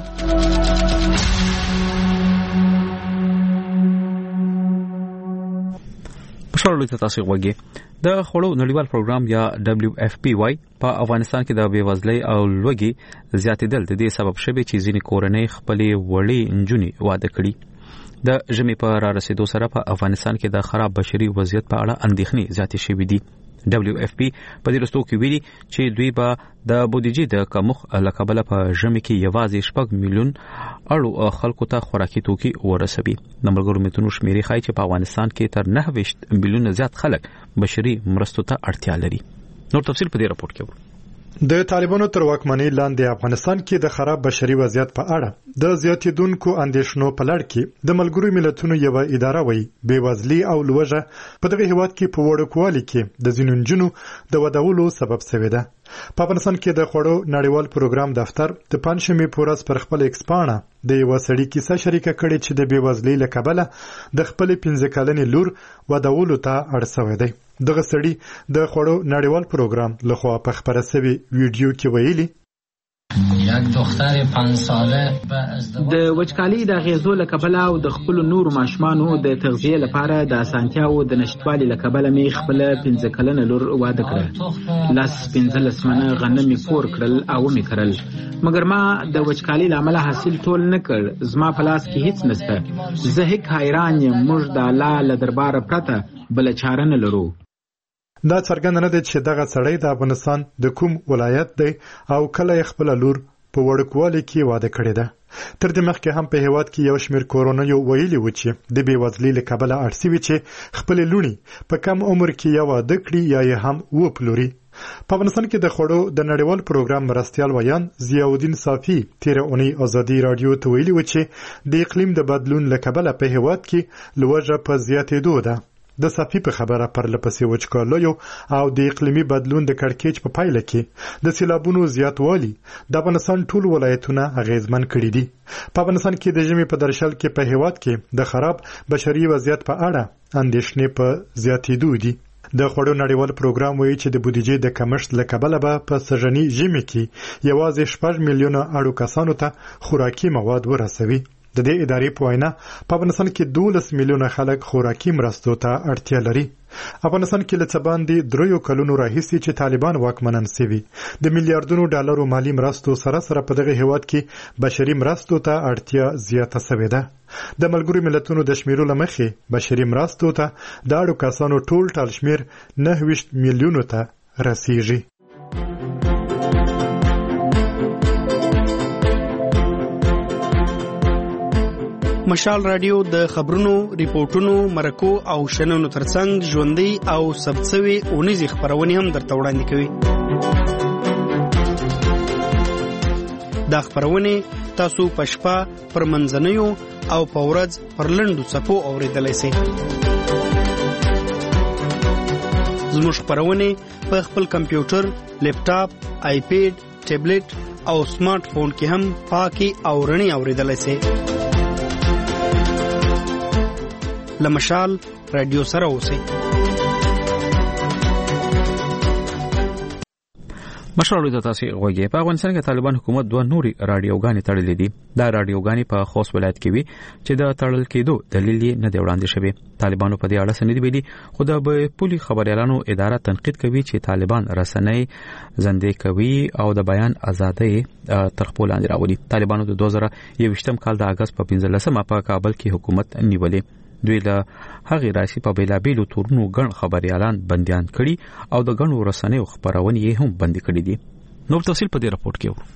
خوشاله ته تاسو وګورئ. د خړو نړیوال پروګرام یا دبليو اف پی واي په افغانستان کې د بیوزلۍ او لوږې زیاتېدل د دې سبب شوی چې ځینې کورنۍ خپلې وړې نجونې واده کړي. د ژمي په را رسیدو سره په افغانستان کې د خراب بشري وضعیت په اړه اندېښنې زیاتې شوې دي. دبليو اف پی په دې رستو کې ویلي چې دوی به د بودیجې د کمښت له کبله په ژمي کې یوازې شپږ میلیون اړو خلکو ته خوراکي توکي ورسوي. د ملګرو ملتونو شمیرې ښایي چې په افغانستان کې تر نهه ویشت میلیونه زیات خلک بشري مرستو ته اړتیا لري. نور تفصیل په دې راپور کې وګورئ. د طالبانو تر واکمنۍ لاندې افغانستان کې د خراب بشري وضعیت په اړه د زیاتېدونکو اندېښنو په لړ کې د ملګرو ملتونو یو اداره وایي بېوزلي او لوږه په دغه هیواد کې په وړوکوالي کې د ځینو نجونو د ودولو سبب شوې ده. په افغانستان کې د خوړو نړیوال پروګرام دفتر د پنځمې پورس پر خپل ایکسپانه د یو سړي کیسه شریکه کړې چې د بیوزلۍ له کبله د خپل پنځه کلنې لور ودولو ته اړ شوی دی. دغه سړي د خوړو نړیوال پروګرام لخوا په خبره شوی ویډیو کې ویلي یک دختر پنځه ساله د وچکالۍ د غیزو له کبله او د خپل نور ماشومانو د تغذیه لپاره د اسانتیاو د نشټوالي له کبله می خپل پنځه کلنه لور واده کړه. لاس پنځلس منه غنم پور کړل او می کړل، مګر ما د وچکالۍ لامل حاصل ټول نه کړ. زما په لاس کې هیڅ نشته. زه هیڅ حیران یم، موږ د الله له دربار پرته بل چاره نه لرو. دا څرګنده نه ده چې دغه سړی د افغانستان د کوم ولایت دی او کله یې خپل لور په وړوکوالي کې واده کړې ده. تر دې مخکې هم په هیواد کې یو شمېر کورنیو ویلي و چې د بېوزلۍ له کبله اړ شوي چې خپلې لوڼې په کم عمر کې یا واده کړي یا یې هم وپلوري. په افغانستان کې د خوړو د نړیوال پروګرام مرستیال ویان ضیاءالدین صافي تیره اونۍ ازادي راډیو ته ویلي و چې د اقلیم د بدلون له کبله په هیواد کې لوږه په زیاتېدو ده. د صافي په خبره پرلپسې وچکالیو او د اقلیمي بدلون د کړکېچ په پایله کې د سیلابونو زیاتوالی د افغانستان ټول ولایتونه اغیزمن کړي دي. په افغانستان کې د ژمي په درشل کې په هیواد کې د خراب بشري وضعیت په اړه اندېښنې په زیاتېدو دي. د خوړو نړیوال پروګرام وایي چې د بودیجې د کمښت له کبله به په سږني ژمي کې یوازې شپږ میلیونه اړو کسانو ته خوراکي مواد ورسوي. د دې ادارې په وینا په افغانستان کې دولس میلیونه خلک خوراکي مرستو ته اړتیا لري. افغانستان کې له څه باندې دریو کلونو راهیسې چې طالبان واکمنان سوي د میلیارډونو ډالرو مالی مرستو سره سره په دغه هیواد کې بشري مرستو ته اړتیا زیاته شوې ده. د ملګرو ملتونو د شمیرو له مخې بشري مرستو ته د اړو کسانو ټول ټال شمیر نهه ویشت میلیونو ته رسیږي. مشال رادیو د خبرونو، ریپورتونو، مرکو او شننو ترڅنګ ژوندۍ او ثبتسوي اونیزې خبرونه هم درته وړاندې کوي. دا خبرونه تاسو په شپه پر منځنیو او په ورځ پر لنډو څپو اوریدلای شئ. زموږ خبرونه په خپل کمپیوټر، لیپټاپ، آیپیډ، ټابلیټ او سمارټ فون کې هم پاکي او رڼي اوریدلای شئ. لمشال رادیو سره اوسئ. مشرانو د تاسو غوږی په افغانستان کې طالبان حکومت دوه نوري رادیوګانې تړلې دي. دا رادیوګانې په خوست ولایت کې وي چې د تړل کېدو دلیل یې نه دی وړاندې شوی. طالبانو په دې اړه څه نه دی ویلي، خو د پولي خبريالانو اداره تنقید کوي چې طالبان رسنۍ زندې کوي او د بیان ازادۍ تر خپل لاندې راوړي. طالبانو د دوه زره یوویشتم کال د اگست په پنځلسمه په کابل کې حکومت نیولې. دوی له هغې راځي په بیلابیلو تورونو ګڼ خبريالان بنديان کړي او د ګڼو رسنیو خبرونه یې هم بند کړي دي. نو تفصیل په دې راپورټ کې وو.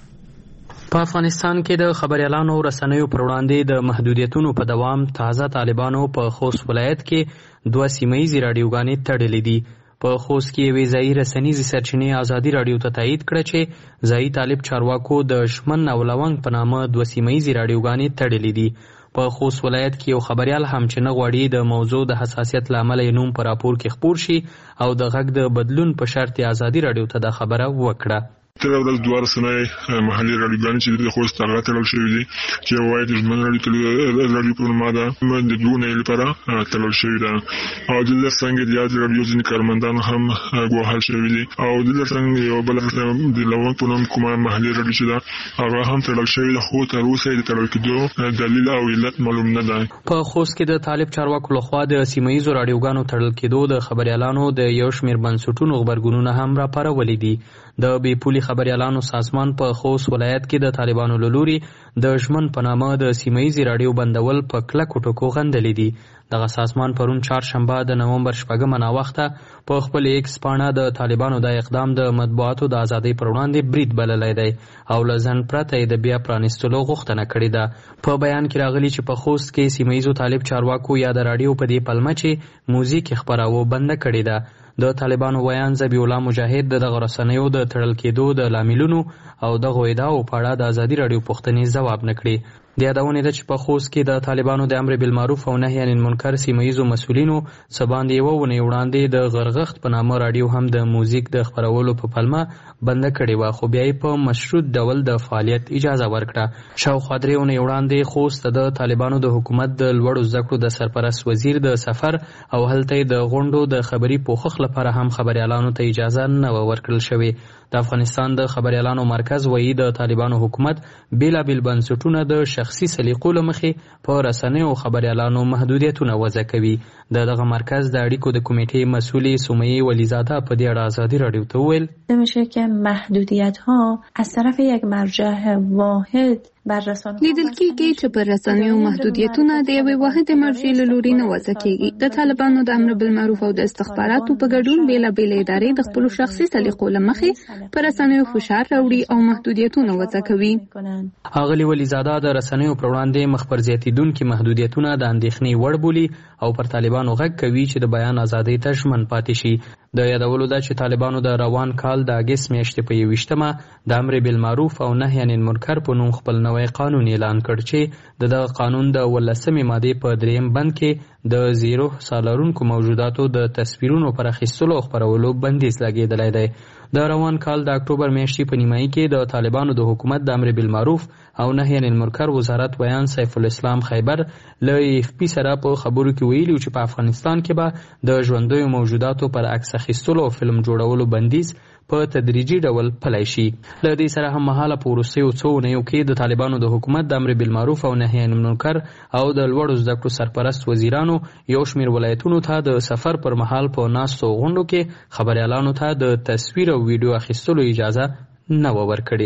په افغانستان کې د خبريالانو رسنیو پر وړاندې د محدودیتونو په دوام تازه طالبانو په خوست ولایت کې دوه سیمه‌یزې رادیوګانې تړلې دي. په خوست کې یوې ځایي رسنیزې سرچینې ازادي رادیو ته تایید کړه چې ځایي طالب چارواکو د شمن او لونګ په نامه دوه سیمه‌یزې رادیوګانې تړلې دي. په خوست ولایت کې یو خبريال هم چې نه غواړي د موضوع د حساسیت لامل یې نوم په راپور کې خپور شي او د غږ د بدلون په شرط ازادي رادیو ته د خبره وکړه. تر ورځ دوه رسنۍ محلي رادیوګانې چې د خوست هغه تړل شوي دي چې وایي د ژمن رادیو رادیو په نوم ده د دوه لپاره تړل شوي ده او د څنګه د یاد رادیو ځینې کارمندان هم ګواښل شوي دي او د څنګه یو بل د لوون په نوم کومه محلي رادیو چې ده هغه هم تړل شوي ده، خو تر اوسه د تړل کېدو دلیل او علت معلوم نه ده. په خوست کې د طالب چارواکو لخوا د سیمه‌یزو رادیوګانو تړل کېدو د خبريالانو د یو شمېر بنسټونو خبرګونونه هم راپارولي دي. د بې پولي خبريالانو سازمان په خوست ولایت کې د طالبانو له لوري د ژمن په نامه د سیمه‌یزې رادیو بندول په کلکو ټکو غندلې دي. دغه سازمان پرون چهارشنبه د نومبر شپږمه ناوخته په خپل ایکس پاڼه د طالبانو د اقدام د مطبوعاتو د ازادۍ پر وړاندې برید بللی دی او له ځنډ پرته یې د بیا پرانیستلو غوښتنه کړې ده. په بیان کې راغلي چې په خوست کې سیمه‌یزو طالب چارواکو یا د رادیو په دې پلمه چې موزیک خپراوه بنده کړې ده. د طالبانو ویان ذبیح الله مجاهد د دغه رسنیو د تړل کېدو د لاملونو او دغه ادعاو په اړه د ازادي رادیو پوښتنې ځواب نه کړي. د یادونې ده چې په خوست کې د طالبانو د امر بالمعروف او نهي عن المنکر سیمه‌یزو مسؤلینو څه باندې یوه اونۍ وړاندې د غرغښت په نامه رادیو هم د موزیک د خپرولو په پلمه بنده کړې وه، خو بیا یې په مشروط ډول د فعالیت اجازه ورکړه. شاوخوا درې اونۍ وړاندې خوست د طالبانو د حکومت د لوړو زده کړو د سرپرست وزیر د سفر او هلته د غونډو د خبري پوښښ لپاره هم خبريالانو ته اجازه نه ورکړل شوې. د افغانستان د خبريالانو مرکز وایي د طالبانو حکومت بیلابیل بنسټونه د شخصي سلیقو له مخې په رسنیو او خبريالانو محدودیتونه وضع کوي. د دغه مرکز د اړیکو د کمیټې مسئولې سمیه ولیزاده په دې اړه ازادي رادیو ته وویل میشه که محدودیت ها از طرف یک مرجع واحد لیدل کېږي چې پر رسنیو محدودیتونه د یوې واحدې مرجع له لوري نه وضع کېږي. د طالبانو د امر بالمعروف او د استخباراتو په ګډون بیلابېلې ادارې د خپلو شخصي سلیقو له مخې پر رسنیو فشار راوړي او محدودیتونه وضع کوي. ښاغلي ولیزاده د رسنیو پر وړاندې مخ پر زیاتېدونکي محدودیتونه د اندېښنې وړ بولي او پر طالبانو غږ کوي چې د بیان ازادۍ ته ژمن پاتې شي. د یادولو ده چې طالبانو د روان کال د اګست میاشتې په یوویشتمه د امر بالمعروف او نهي عن المنکر په نوم خپل نوی قانون اعلان کړ چې د دغه قانون د ولسمې مادې په دریم بند کې د زیرو سالارونکو موجوداتو د تصویرونو پر اخیستلو او خپرولو بندیز لګېدلی دی. د روان کال د اکتوبر میاشتې په نیمایي کې د طالبانو د حکومت د امر بالمعروف او نهي عن المنکر وزارت ویان سیف الاسلام خیبر له اف پی سره په خبرو کې ویلي چې په افغانستان کې به د ژوندیو موجوداتو پر عکس اخیستلو او فلم جوړولو بندیز په تدریجي ډول پلی شي. له دې سره هم مهاله په وروستیو څو اونیو کې د طالبانو د حکومت د امر بالمعروف او نهي عن المنکر او د لوړو زده کړو سرپرست وزیرانو یو شمېر ولایتونو ته د سفر پر مهال په ناستو غونډو کې خبريالانو ته د تصویر او ویډیو اخیستلو اجازه نه و ورکړې.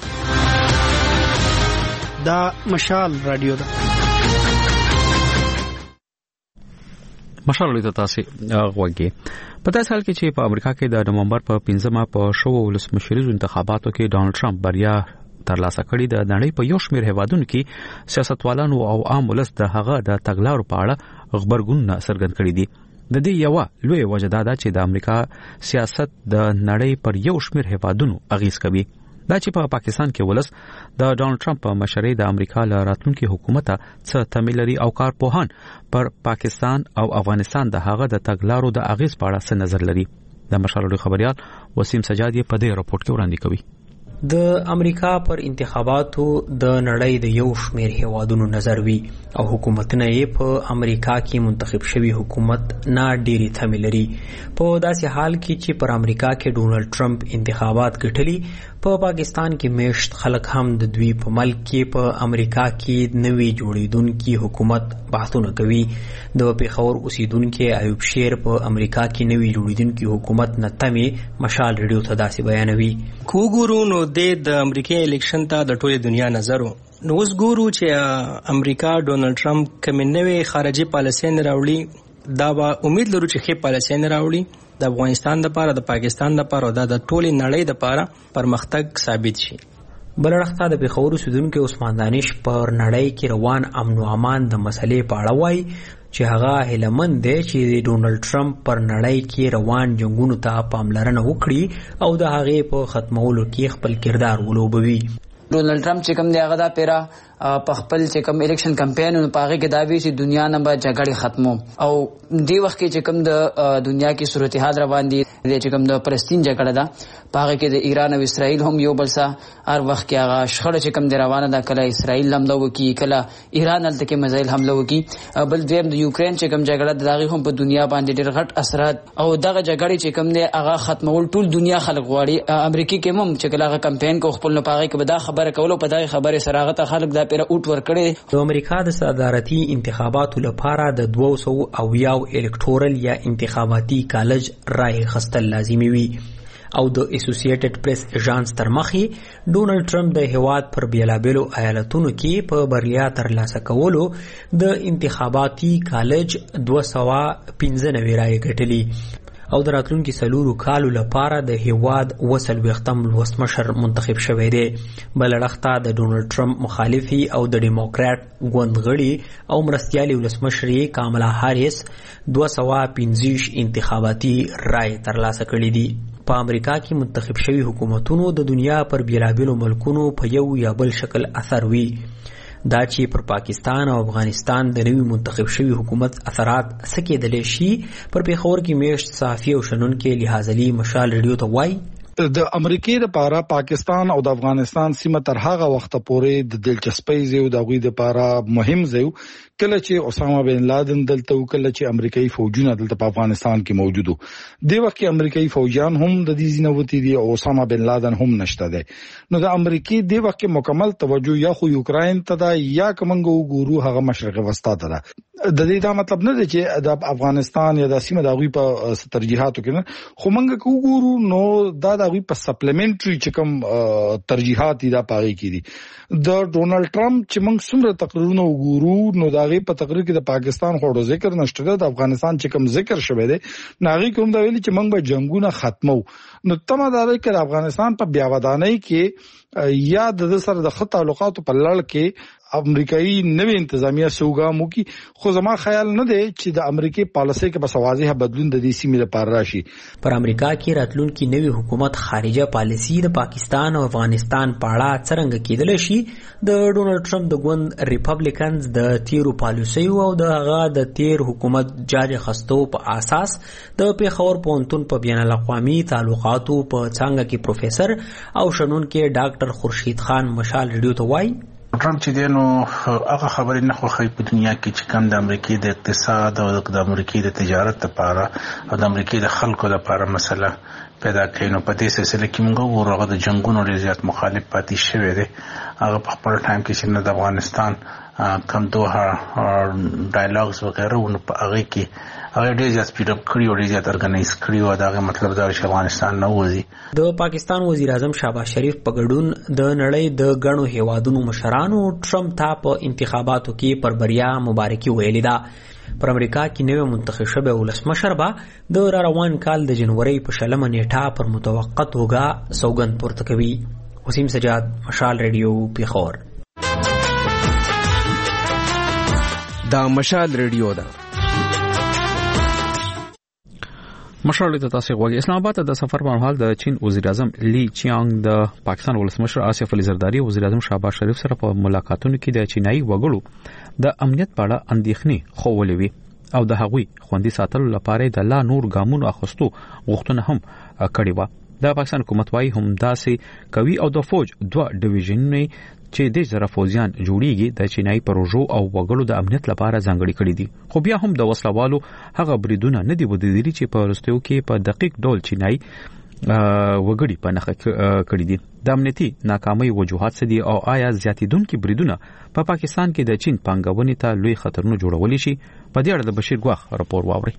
دا مشال رادیو ده. مشال رادیو تاسو غوږی په داسې حال کې چې په امریکا کې د نومبر په پنځمه په شو ولسمشریزو انتخاباتو کې ډانلډ ټرمپ بریا ترلاسه کړې د نړۍ په یو شمېر هیوادونو کې سیاستوالانو او عام ولس د هغه د تګلارو په اړه خبرګونونه څرګند کړي دي. د دې یو لوی وجه دا ده چې د امریکا سیاست د نړۍ پر یو شمېر هیوادونو اغیز کوي. دا چې په پاکستان کې ولس د ډانلډ ټرمپ په مشرۍ د امریکا له راتلونکي حکومت څخه تمایل لري او کارپوهان پر پاکستان او افغانستان د هغه د تګلارو د اغیز په اړه څه نظر لري. د مشال خبريال وسیم سجادي په دې راپورټ کې وړاندې کوي. د امریکا پر انتخاباتو د نړۍ د یو شمېر هیوادونو نظر وی او حکومتونه یې په امریکا کې منتخب شوی حکومت نه ډېری تمه لري. په داسې حال کې چې پر امریکا کې ډونلډ ټرمپ انتخابات ګټلي، په پا پاکستان کې میشت خلک هم د دوی په ملک کې په امریکا کې نوې جوړیدونکي حکومت بحثونه کوي. د پیښور اوسیدونکو ایوب شیر په امریکا کې نوې جوړیدونکي حکومت نه تمه مشال ریډیو ته داسې بیانوي. کوګورو نو د امریکای الیکشن ته د ټوله دنیا نظر وو. نو اوس ګورو چې امریکا ډونلډ ټرمپ کوم نوې خارجي پالیسي نه راوړي، دا به امید لرو چې ښه پالیسي نه راوړي د افغانستان لپاره، د پاکستان لپاره او د ټولې نړۍ لپاره پرمختګ ثابت شي. بل اړخته د پیښور اوسیدونکو عثمان دانش پر نړۍ کې روان امن او امان د مسلې په اړه وایي چې هغه هیلمن دی چې ډونلډ ټرمپ پر نړۍ کې روان جنگونو ته پاملرنه وکړي او د هغې په ختمولو کې خپل کردار ولوبوي. ډونلډ ټرمپ چې کوم دی هغه دا پیرا په خپل چې کوم الیکشن کمپاین په هغه کې دا وی چې دنیا نه به جګړې ختمو او دی وخت کې چې کوم د دنیا کې صورتحال روان دي چې کوم د فلسطین جګړه ده په هغه کې د ایران او اسرائیل هم یو بل سره هر وخت کې هغه شخړه چې کوم دی روانه ده، کله اسرائیل حمله وکړي، کله ایران هلته کې میزایل حمله وکړي. بل دویم د یوکرین چې کوم جګړه ده هغه هم په دنیا باندې ډېر غټ اثرات او دغه جګړې چې کوم دی هغه ختمول ټول دنیا خلک غواړي. امریکا کې هم چې کله هغه کمپاین کو خپل نه پاغي کې به دا خبره کولو په دغه خبره سره هغه خلک دا پیره اوټ ور کړي. د امریکا د صدارتي انتخاباتو لپاره د دوه سوه او یو الکټورل یا انتخاباتي کالج رای خستل لازمي وي او د اسوسییټډ پریس ایجانس تر مخې ډونلډ ټرمپ د هیواد پر بیلابیلو ایالتونو کې په بریا ترلاسه کولو د انتخاباتي کالج دوه سوه پنځه نوي رای ګټلي او د راتلونکي څلورو کالو لپاره د هیواد وڅلوېښتم ولسمشر منتخب شوی دی. بل اړخته د ډونلډ ټرمپ مخالفي او د ډیموکراټ ګوند غړي او مرستیالي ولسمشر کاملا هاریس دوه سوه پنځه انتخاباتي رای ترلاسه کړي دي. په امریکا کې منتخب شوی حکومتونو د دنیا پر بیلابیلو ملکونو په یو یا بل شکل اثر وي. دا چې پر پاکستان او افغانستان د نوي منتخب شوی حکومت اثرات څه کېدلی شي، پر پیښور کې میشت صحافي او شنونکي لحاظ علي مشال ریډیو ته وایي. د امریکای لپاره پاکستان او د افغانستان سیمه تر هغه وخت پورې د دلچسپۍ زیو د غوي لپاره مهم زیو کله چې اسامه بن لادن دلته او کله چې امریکایي فوجونه دلته په افغانستان کې موجودو. د وخت کې امریکایي فوجان هم د دې ځینوتی دي او اسامه بن لادن هم نشته دي. نو د امریکای د وخت کې مکمل توجه یا خو یوکرين ته دا یا کومنګو ګورو هغه مشرق وسطا ته ده. د دې دا مطلب نه دی چې د افغانستان یا د سیمه د غوي په ترجیحاتو کې نه خو موږ کو ګورو نو دا د غوي په سپلیمنټري چې کوم ترجیحات دا پاره کې دي. د ډونلډ ټرمپ چې موږ څومره تقریرونه وګورو نو دا غي په تقریر کې د پاکستان خورو ذکر نشته ده، د افغانستان چې کوم ذکر شوی دی ناغي کوم دا ویلي چې موږ به جنگونه ختمو. نو تمه دا لري چې افغانستان په بیاودانۍ کې یا د سره د خط تعلقاتو په لړ کې امریکایي نوې انتظامیه سوګامو کی خو زما خیال نه دی چې د امریکای پالیسي کې بس واضح بدلون د دې سیمې لپاره راشي. پر امریکا کې راتلونکي نوې حکومت خارجه پالیسي د پاکستان او افغانستان په اړه څنګه کېدلی شي. د ډونلډ ټرمپ د ګوند ریپبلیکنز د تیرو پالیسي او د هغه د تیر حکومت جاري خستو په اساس د پیښور پوهنتون په بین الاقوامي تعلقاتو په څنګه کې پروفیسور او شنونکي ډاکټر خورشید خان مشال ریډیو ته وایي. ټرمپ چې دی نو هغه خبرې نه خوښوي په دنیا کې چې کوم د امریکای د اقتصاد او د امریکای د تجارت لپاره او د امریکای د خلکو لپاره مسله پیدا کړي. نو په دې سلسله کې موږ ګورو هغه د جنگونو ډېر زیات مخالف پاتې شوی دی. هغه په خپل ټایم کې چې نه د افغانستان کم دوه ډایلاګز وغیره ونه په هغه کې هغه ډېر زیات سپیډ اپ کړی او ډېر زیات ارګنایز کړی او دا مطلب دا چې افغانستان نه وځي. د پاکستان وزیر اعظم شهباز شریف په ګډون د نړۍ د غنو هیوادونو مشرانو ټرمپ ته په انتخاباتو کې پر بریا مبارکي ویلې ده. پر امریکا کې نوې منتخب شوی ولسمشر به د را روان کال د جنوري په شلمه نیټه پر متوقع توګه سوګند پورته کوي. وسیم سجاد مشال ریډیو پیښور. دا مشال ریډیو ده. مشال ته تاسو غواړئ اسلام آباد ته د سفر په حال د چین وزیر اعظم لی چیانګ د پاکستان ولسمشر آصف علي زرداری او وزیر اعظم شهباز شریف سره په ملاقاتونو کې د چینایي وګړو د امنیت په اړه اندېښنې خوولې وي. او د هغوی خوندي ساتلو لپاره د لا نور ګامونو اخستو غوښتنه هم کړې و. د پاکستان حکومت وايي هم داسې کوي او د فوج دوه ډیویژنونه چې د زره فوجیان جوړیږي د چینایي پروژو او وګړو د امنیت لپاره ځانګړي کړي دي. خو بیا هم د وسلوالو هغه بریدونه نه دی ودرېدلي چې په وروستیو کې په دقیق ډول چینایي وګړي په نخښه کړي دي. د امنیتي ناکامۍ وجوهات څه دي او آیا زیاتېدونکي بریدونه په پا پاکستان کې د چین پانګونې ته لوی خطرونه جوړولی شي؟ په دې اړه د بشیر ګواخ راپور واورئ.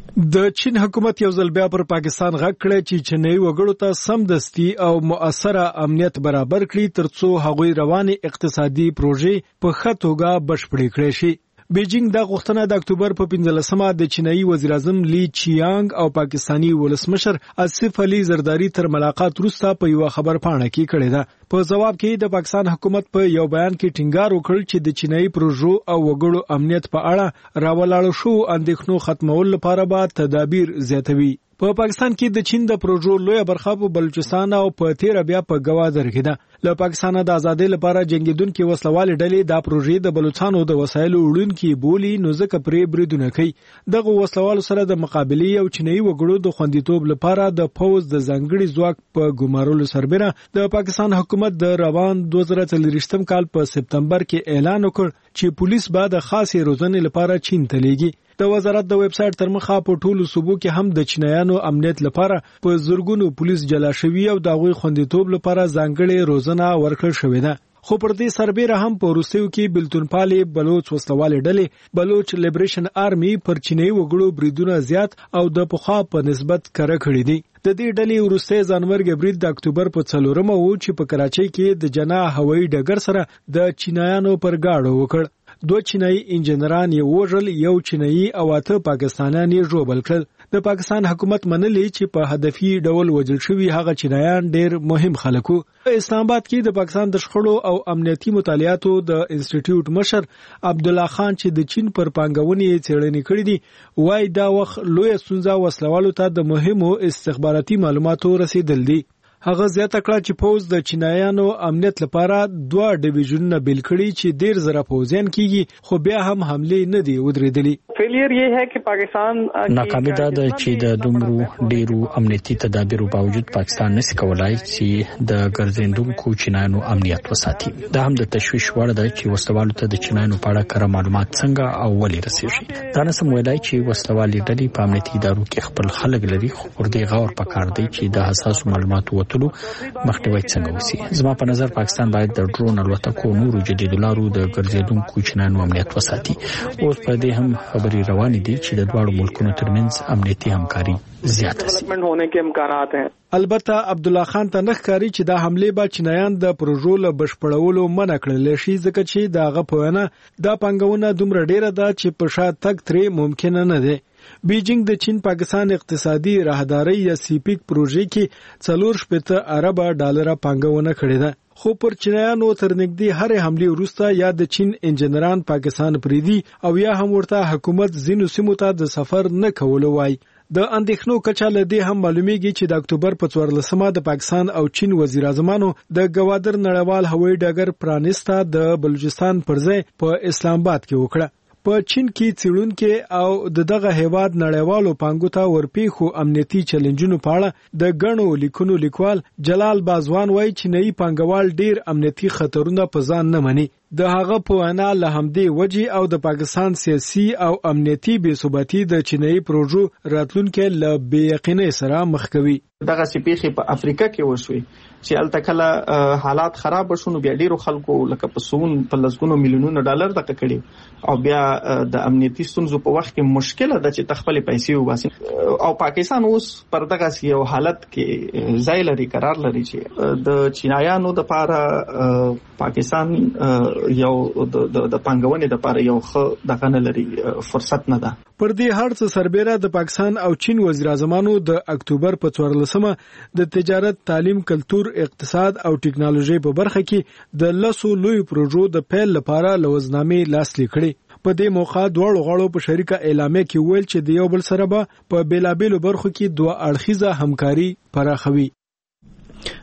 د چین حکومت یو ځل بیا پر پاکستان غږ کړی چې چینایي وګړو ته سمدستي او مؤثره امنیت برابر کړي ترڅو هغوی رواني اقتصادي پروژې په ښه توګه بشپړې کړي شي. بیجینګ دا غوښتنه د اکتوبر په پنځلسمه د چینایي وزیر اعظم لی چیانګ او پاکستانی ولسمشر آصف علي زرداری تر ملاقات وروسته په یو خبر پاڼه کې کړې ده. په جواب کې د پاکستان حکومت په یو بیان کې ټینګار وکړ چې د چینایي پروژو او وګړو امنیت په اړه راولاړو شو اندېښنو ختمول لپاره به تدابیر زیاتوي. په پاکستان کې د چین د پروژو لویه برخه په بلوچستان او په تیر بیا په گوادر کې ده. له پاکستان د ازادۍ لپاره جنگیدونکو وسلوال ډلې د پروژې د بلوچستانو د وسایلو وړونکو بولی نو ځکه پرې بریدونه کوي. دغه وسلوال سره د مقابلې او چینایي وګړو د خوندیتوب لپاره د فوج د ځانګړي ځواک په ګمارلو سربېره د پاکستان حکومت د روان دوه زره څلوېښتم کال په سپتمبر کې اعلان وکړ چې پولیس به د خاصې روزنې لپاره چین ته لیږي. د وزارت د ویب سټ تر مخه په ټولو صوبو کې هم د چینایانو امنیت لپاره په زورګونو پولیس جلا شوی او د غوي خوندیتوب لپاره ځانګړي روزنه ورکړل شوې ده. خو پر دې سربېره هم په روسیو کې بلتونپالي بلوچ وسلوالې ډلې بلوچ لیبریشن آرمي پر چینایي وګړو بریدونه زیات او د پخوا په نسبت کړه کړی دي. د دې ډلې وروسته ځانمرګ برید د اکتوبر په څلورمه و چې په کراچۍ کې د جنا هوایي ډګر سره د چینایانو پر گاډو وکړ. دوه چینایي انجنیران یې وژل، یو چینایي او اته پاکستانیان یې ژوبل کړل. د پاکستان حکومت منلي چې په هدفي ډول وژل شوي هغه چینایان ډېر مهم خلک وو. اسلام آباد کې د پاکستان د شخړو او امنیتي مطالعاتو د انسټیټیوټ مشر عبدالله خان چې د چین پر پانګونې څېړنې کړې دي وایي دا وخت لوی ستونزه وسلوالو ته د مهمو استخباراتي معلوماتو رسیدل دي. هغه زیاته کړه چې فوج د چینایانو امنیت لپاره دوه ډیویژنونه بیل کړي چې ډیر زره فوجیان کیږي خو بیا هم حمله نه دی ودرېدلې. فیلیر یې ہے چې پاکستان ناکامي ده چې د دومرو ډیرو امنیتي تدابیرو باوجود پاکستان نشي کولای چې د ګرځندونکو چینایانو امنیت وساتي. دا هم د تشویش وړ ده چې وسلوالو ته د چینایانو په اړه کره معلومات څنګه او ولې رسیږي. دا نسم ویلای چې وسلوالې ډلې په امنیتي ادارو کې خپل خلک لري خو پر دې غور پکار دی چې د حساس معلوماتو مخنیوي څنګه وسی. زما په نظر پاکستان باید د ډرون الوتکو نورو جديدلارو د ګرځېدونکو چینایانو امنیت وساتي. اوس په دې هم خبري روانې دي چې د دواړو ملکونو ترمنځ امنیتي همکاري زیاته شي. البته عبدالله خان ته نخکاری چې دا حمله به چینایان د پروژو له بشپړولو منع کړل شي ځکه چې دا غپونه د پنګونه دومره ډیره ده چې په شا تک ترې ممکن نه ده. بیجینګ د چین پاکستان اقتصادي راهداري یا سیپیک پروژې کې څلور شپږ ارب ډالر پانګونه کړې ده. خو پر چینایانو تر نږدې هر حمله وروسته یا د چین انجنیران پاکستان پریدي او یا هم ورته حکومت زینو سیمو ته د سفر نه کولو وای. د اندېښنو کچه لدی هم معلومیږي چې د اکتوبر په څوارلسمه د پاکستان او چین وزیر اعظمانو د گوادر نړیوال هوایي ډګر پرانیسته د بلوچستان پر ځای په اسلام آباد کې وکړه. په چین کې څېړونکو او د دغه هیواد نړیوالو پانګو ته ورپېښو امنیتي چیلنجونو په اړه د غنو لیکونو لیکوال جلال بازوان وایي چې نئی پانګوال ډیر امنیتي خطرونه په ځان نه مني. د هغه په وینا له همدې وجې او د پاکستان سیاسي او امنیتي بې ثباتي د چینایي پروژو راتلونکي له بې یقینۍ سره مخ کوي. دغه سپیخي په افریقا کې وشوي چې التکله حالات خراب شونه بیا ډیرو خلکو لکه په سون په لسګونو میلیونونو ډالر دغه کړي او بیا د امنیتي ستونزو په وخت کې مشکله ده چې تخپل پیسې وباسي او پاکستان اوس پر دغه یو حالت کې ځای لري قرار لري چې د چینایانو د لپاره پاکستان یو د پنګونې لپاره یو ښه دغه نه لري فرصت نه ده. پر دې هر څه سربېره د پاکستان او چین وزیر اعظمانو د اکتوبر په څوارلسمه د تجارت، تعلیم، کلتور، اقتصاد او ټکنالوژي په برخه کې د لسو لوی پروژو د پیل لپاره لوزنامې لاسلیک کړي. په دې موخه دواړو غړو په شریکه اعلامیه کې ویل چې د یو بل سره به په بیلابېلو برخو کې دوه اړخیزه همکاري پراخوي.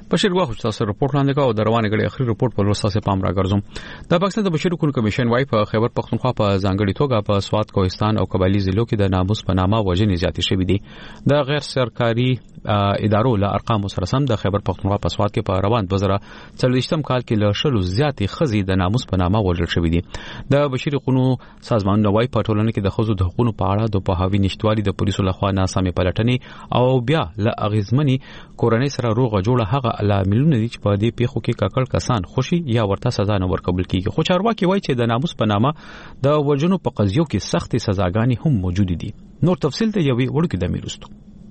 بشیر غواخ تاسو رپورټ لاندې کا او د روانه غړي اخري رپورټ په لور تاسو پام راګرځم. د پاکستان د بشري حقوقو کمیشن وايي په خیبر پختونخوا په ځانګړي توګه په سوات کوهستان او قبایلی ضلعو کې د ناموس په نامه وژنې زیاتې شوې دي. د غیر سرکاري ادارو له ارقام سره سم د خیبر پختونخوا په سوات کې په روان دوه زره څلوېښتم کال کې له شلو زیاتې خزي د ناموس په نامه وژل شوې دي. د بشري حقوقو سازمانونه وايي په ټولنه کې د خزو د حقوقو په اړه د پوهاوی نشټوالي د پولیسو لخوا ناسمې پلټنې او بیا له اغیزمنې کورنۍ سره روغه جوړه هغه عاملونه دي چې په دې پیښو کې کاکړ کسان خوشي یا ورته سزا نه ورکول کیږي. خو چارواکي وایي چې د ناموس په نامه د وژنو په قضیو کې سختې سزاګانې هم موجود دي. نور تفصیل ته یوې وړوکې د میرستو.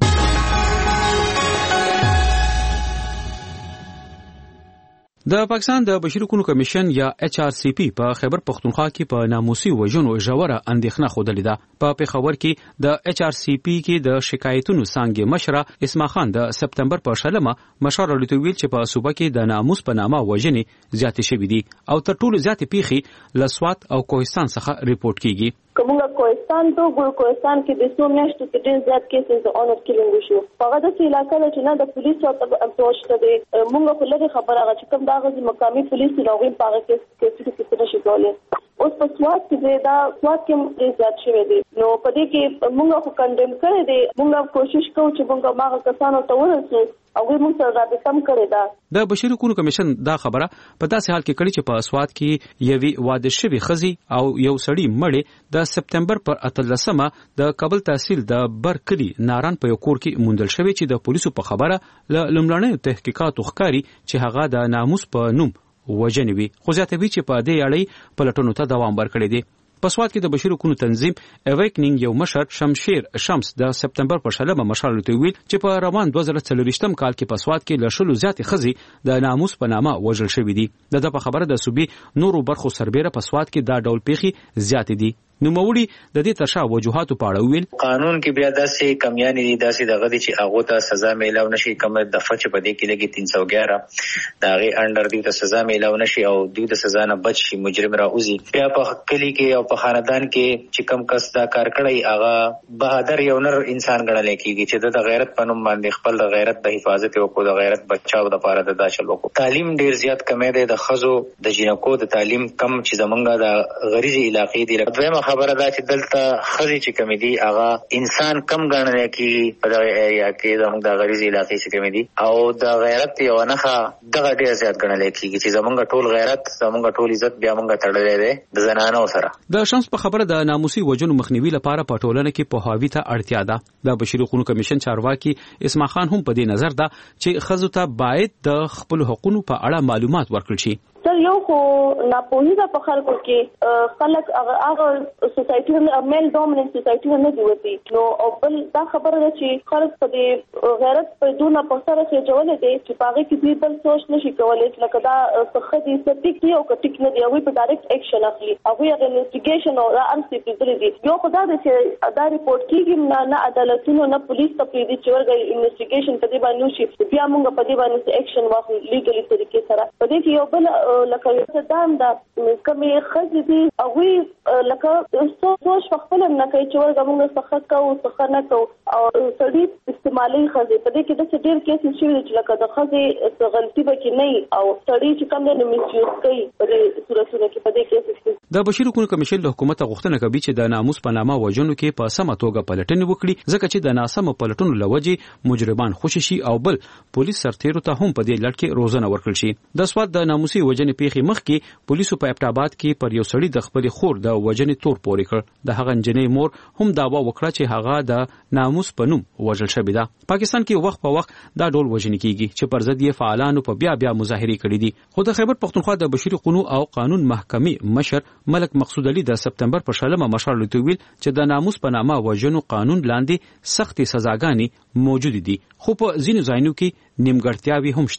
د پاکستان د بشري حقوقو کمیشن یا ایچ آر سی پی په خیبر پختونخوا کې په ناموسي وژنو ژوره اندېښنه خوده ده. په پیښور کې د ایچ آر سی پی کې د شکایتونو څنګه مشره اسما خان د سپتمبر په شلمه مشر ورته ویل چې په صوبه کې د ناموس په نامه وژنې زیاتې شوې دي او تر ټولو زیاتې پیښې لسوات او کوهستان څخه ریپورت کیږي. کومه کوهستان ته ګل کوهستان کې د څو میاشتو کې ډېر زیات کیسز د اونر کیلینګ وشو. هغه د علاقې له چې نه د پولیسو ته اپروچ کړي موږ په لږه خبره هغه چې کوم دا غوږی مقامي پولیس لوغي په هغه کې کې څه څه شي کولای. اوس په سوات کې دا سوات کې ډېر زیات شوی دی. نو په دې کې موږ خو کندم کړی دی. موږ کوشش کوو چې موږ ماغه کسانو ته ورسو او موږ سره راځي کم کړی دا. د بشري حقوقو کمیشن دا خبره په داسې حال کې کړي چې په سوات کې یوې واده شوی خزي او یو سړی مړی د سپتمبر پر اتلسمه د کابل تحصیل د برکلی ناران په یو کور کې موندل شوی چې د پولیسو په خبره ل لمړنۍ تحقیقات وکړي چې هغه د ناموس په نوم وژنې وي. خو زیاتوي چې په دې اړه پلټونو ته دوام ورکړي دي. په سوات کې د بشري حقوقو تنظیم اویکنینګ یو مشر شمشیر شمس د سپتمبر په شلمه مشر لته ویل چې په روان دوه زره څلوېښتم کال کې په سوات کې له شلو زیاتې خزي د ناموس په نامه وژل شوې دي. د په خبره د صوبې نورو برخو سربېره په سوات کې دا ډول پیښې زیاتې دي. نو موړي د دې ترشا وجوهات په اړه ویل قانون کې بیا داسې کمیانې دي داسې دغه دي چې هغه ته سزا میلاو نشي. کوم د فچ په دې کې لګي تین سو یازده دا غي انډر دی ته سزا میلاو نشي او دوی د سزا نه بچ شي مجرم راوځي. بیا په کلی کې او په خاندان کې چې کم کس دا کار کړی هغه بهادر یو نر انسان ګڼل کېږي چې د غیرت په نوم باندې خپل د غیرت د حفاظت او د غیرت بچاو د لپاره د داخل وکړو. تعلیم ډیر زیات کمې ده د خزو د جنکو د تعلیم کم چې زمونږ د غریزي علاقې دی. دویمه خبره ده چې دلته خزي چې کمی دي هغه انسان کم ګڼل کېږي په دغه ایریا کې زموږ د غریزي علاقې چې کمی دي او د غیرت یو نخا دغه ډیر زیات ګڼل کېږي چې زموږ ټول غیرت زموږ ټول عزت بیا موږ تړلې ده د زنانو سره. د شمس په خبره د ناموسي وژنو مخنیوي لپاره په ټولنه کې پوهاوی ته اړتیا ده. د بشري حقوقو کمیشن چارواکي اسما خان هم په دې نظر ده چې خزو ته باید د خپل حقوقو په اړه معلومات ورکړي شي. سر یو خو ناپوهي ده په خلکو کې خلک هغه سوسایټي نه میل ډومیننت سوسایټي نه دی وتی. نو او بل دا خبره ده چې خلک په دې غیرت په دونه په سره کې جوړل دي چې پاغه کې بل سوچ نشي کولای لکه دا څخه دي ستیک دی او کټیک نه دی او په ډایرکټ اکشن اخلي او هغه انویسټیګیشن او ار سی پی دي. یو خدای دې چې دا ریپورت کیږي نه نه عدالتونو نه پولیس ته پری دي چې ورګي انویسټیګیشن په دې باندې شي بیا موږ په دې باندې اکشن واخلو لیګلی طریقې سره. په دې کې یو بل لکه یو دام دا کمې خزې دي هغوی لکه سوچ خپل نه کوي چې ورګه موږ څخه کوو څخه نه کوو او سړي استعمالي خزې په دې کې د ډېر کیسې شوي چې لکه د خزې غلطي به کې نه او سړي چې کوم نه میسیوز کوي په دې صورتونو کې په دې کې. د بشري حقوقو کمیشن له حکومت غوښتنه کوي چې د ناموس په نامه وژنو کې په سمه توګه پلټنې وکړي ځکه چې د ناسمو پلټنو لوجې مجرمان خوشي شي او بل پولیس سرتیرو ته هم په دې لړ کې روزنه ورکړل شي. د سواد د ناموسي وژنې پیښې مخ کې پولیسو په ابټاباد کې پر یو سړي د خپل خور د وژنې تور پورې کړ. د هغه نجنې مور هم داوا وکړه چې هغه د ناموس په نوم وژل شوی ده. پاکستان کې وخت په وخت دا ډول وژنې کیږي چې پر ضد یې فعالانو په بیا بیا مظاهرې کړې دي. خو د خیبر پختونخوا د بشري حقوقو او قانون محکمې مشر ملک مقصود علي د سپتمبر په شلمه مشر لته ویل چې د ناموس په نامه وژنو قانون لاندې سختې سزاګانې موجود دي خو په ځینو ځایونو کې نیمګړتیاوې هم شته.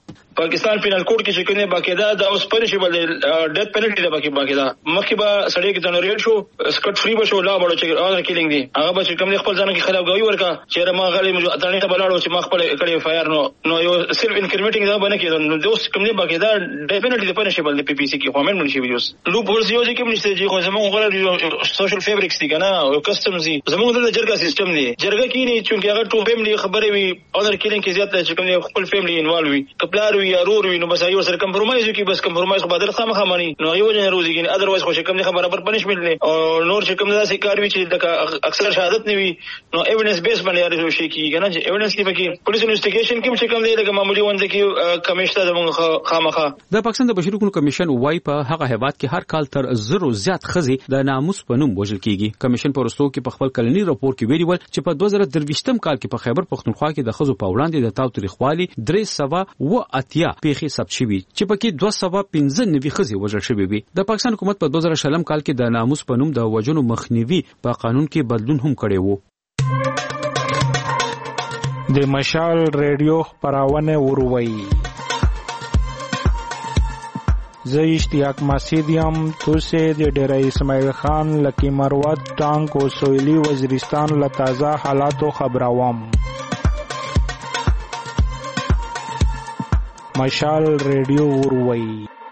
پاکستان پینل کوډ کې چې کنه باقاعده د اوس پنیشبل ډیث پینلټی ده باقي باقاعده مخکې به سړی کې جنریټ شو سکټ فری بشو لا بڑو چې اورر کیلینګ دي هغه به چې کوم خپل ځان کې خرابګوي ورکا چې ما غلي اتانه ته بلاړو چې ما خپل کړي فایر نو نو یو صرف انکریمنټینګ دا باندې کېدل نو دوس کوم نه باقاعده ډیث پینلټی ده پنیشبل د پی پی سی کې کومن منشي ویوس لوپ هولز یو چې کوم نشته چې خو زموږ غره سوشل فیبریکس دي کنه او کسټمز دي زموږ د جرګه سیستم دی جرګه کې نه چې هغه ټو فیملی خبرې وي اورر کیلینګ کې زیات چې کوم خپل فیملی انوالو وي کپلار وي یا رور وي نو بس یو سره کمپرمایز کی بس کمپرمایز خو بدل خامخا مانی نو یو جن روزي کې اذروایز خو شکم نه برابر پنیشمنت نه او نور شکم نه سي کار وی چې د اکثر شهادت نه وي نو ایویډنس بیس باندې یاري شي کیږي نه چې ایویډنس کې پکې پولیس انویسټیګیشن کې چې کوم دی لکه معمولی ونځ کې کمیشن د خامخا د پاکستان د بشري حقوقو کمیشن وای په هغه هیواد کې هر کال تر زرو زیات خزي د ناموس په نوم وژل کیږي کمیشن پرستو کې په خپل کلنی راپور کې ویلي ول چې په دوه زره درویشتم کال کې په خیبر پختونخوا کې د خزو په وړاندې د تاوتریخوالي درې سوه و اتیا پیښې ثبت شوې چې پکې دوه سوه پنځه نوي خزي وژل شوې وي د پاکستان حکومت په دوه زره شلم کال کې د ناموس په نوم د وژنو مخنیوي په قانون کې بدلون هم کړی وو د مشال ریډیو خبرونه وروي زه اشتیاق مسیدیم توسه د ډیره اسماعیل خان لکی مروت ټانک او سویلی وزیرستان له تازه حالاتو خبروم مشال ریډیو وروي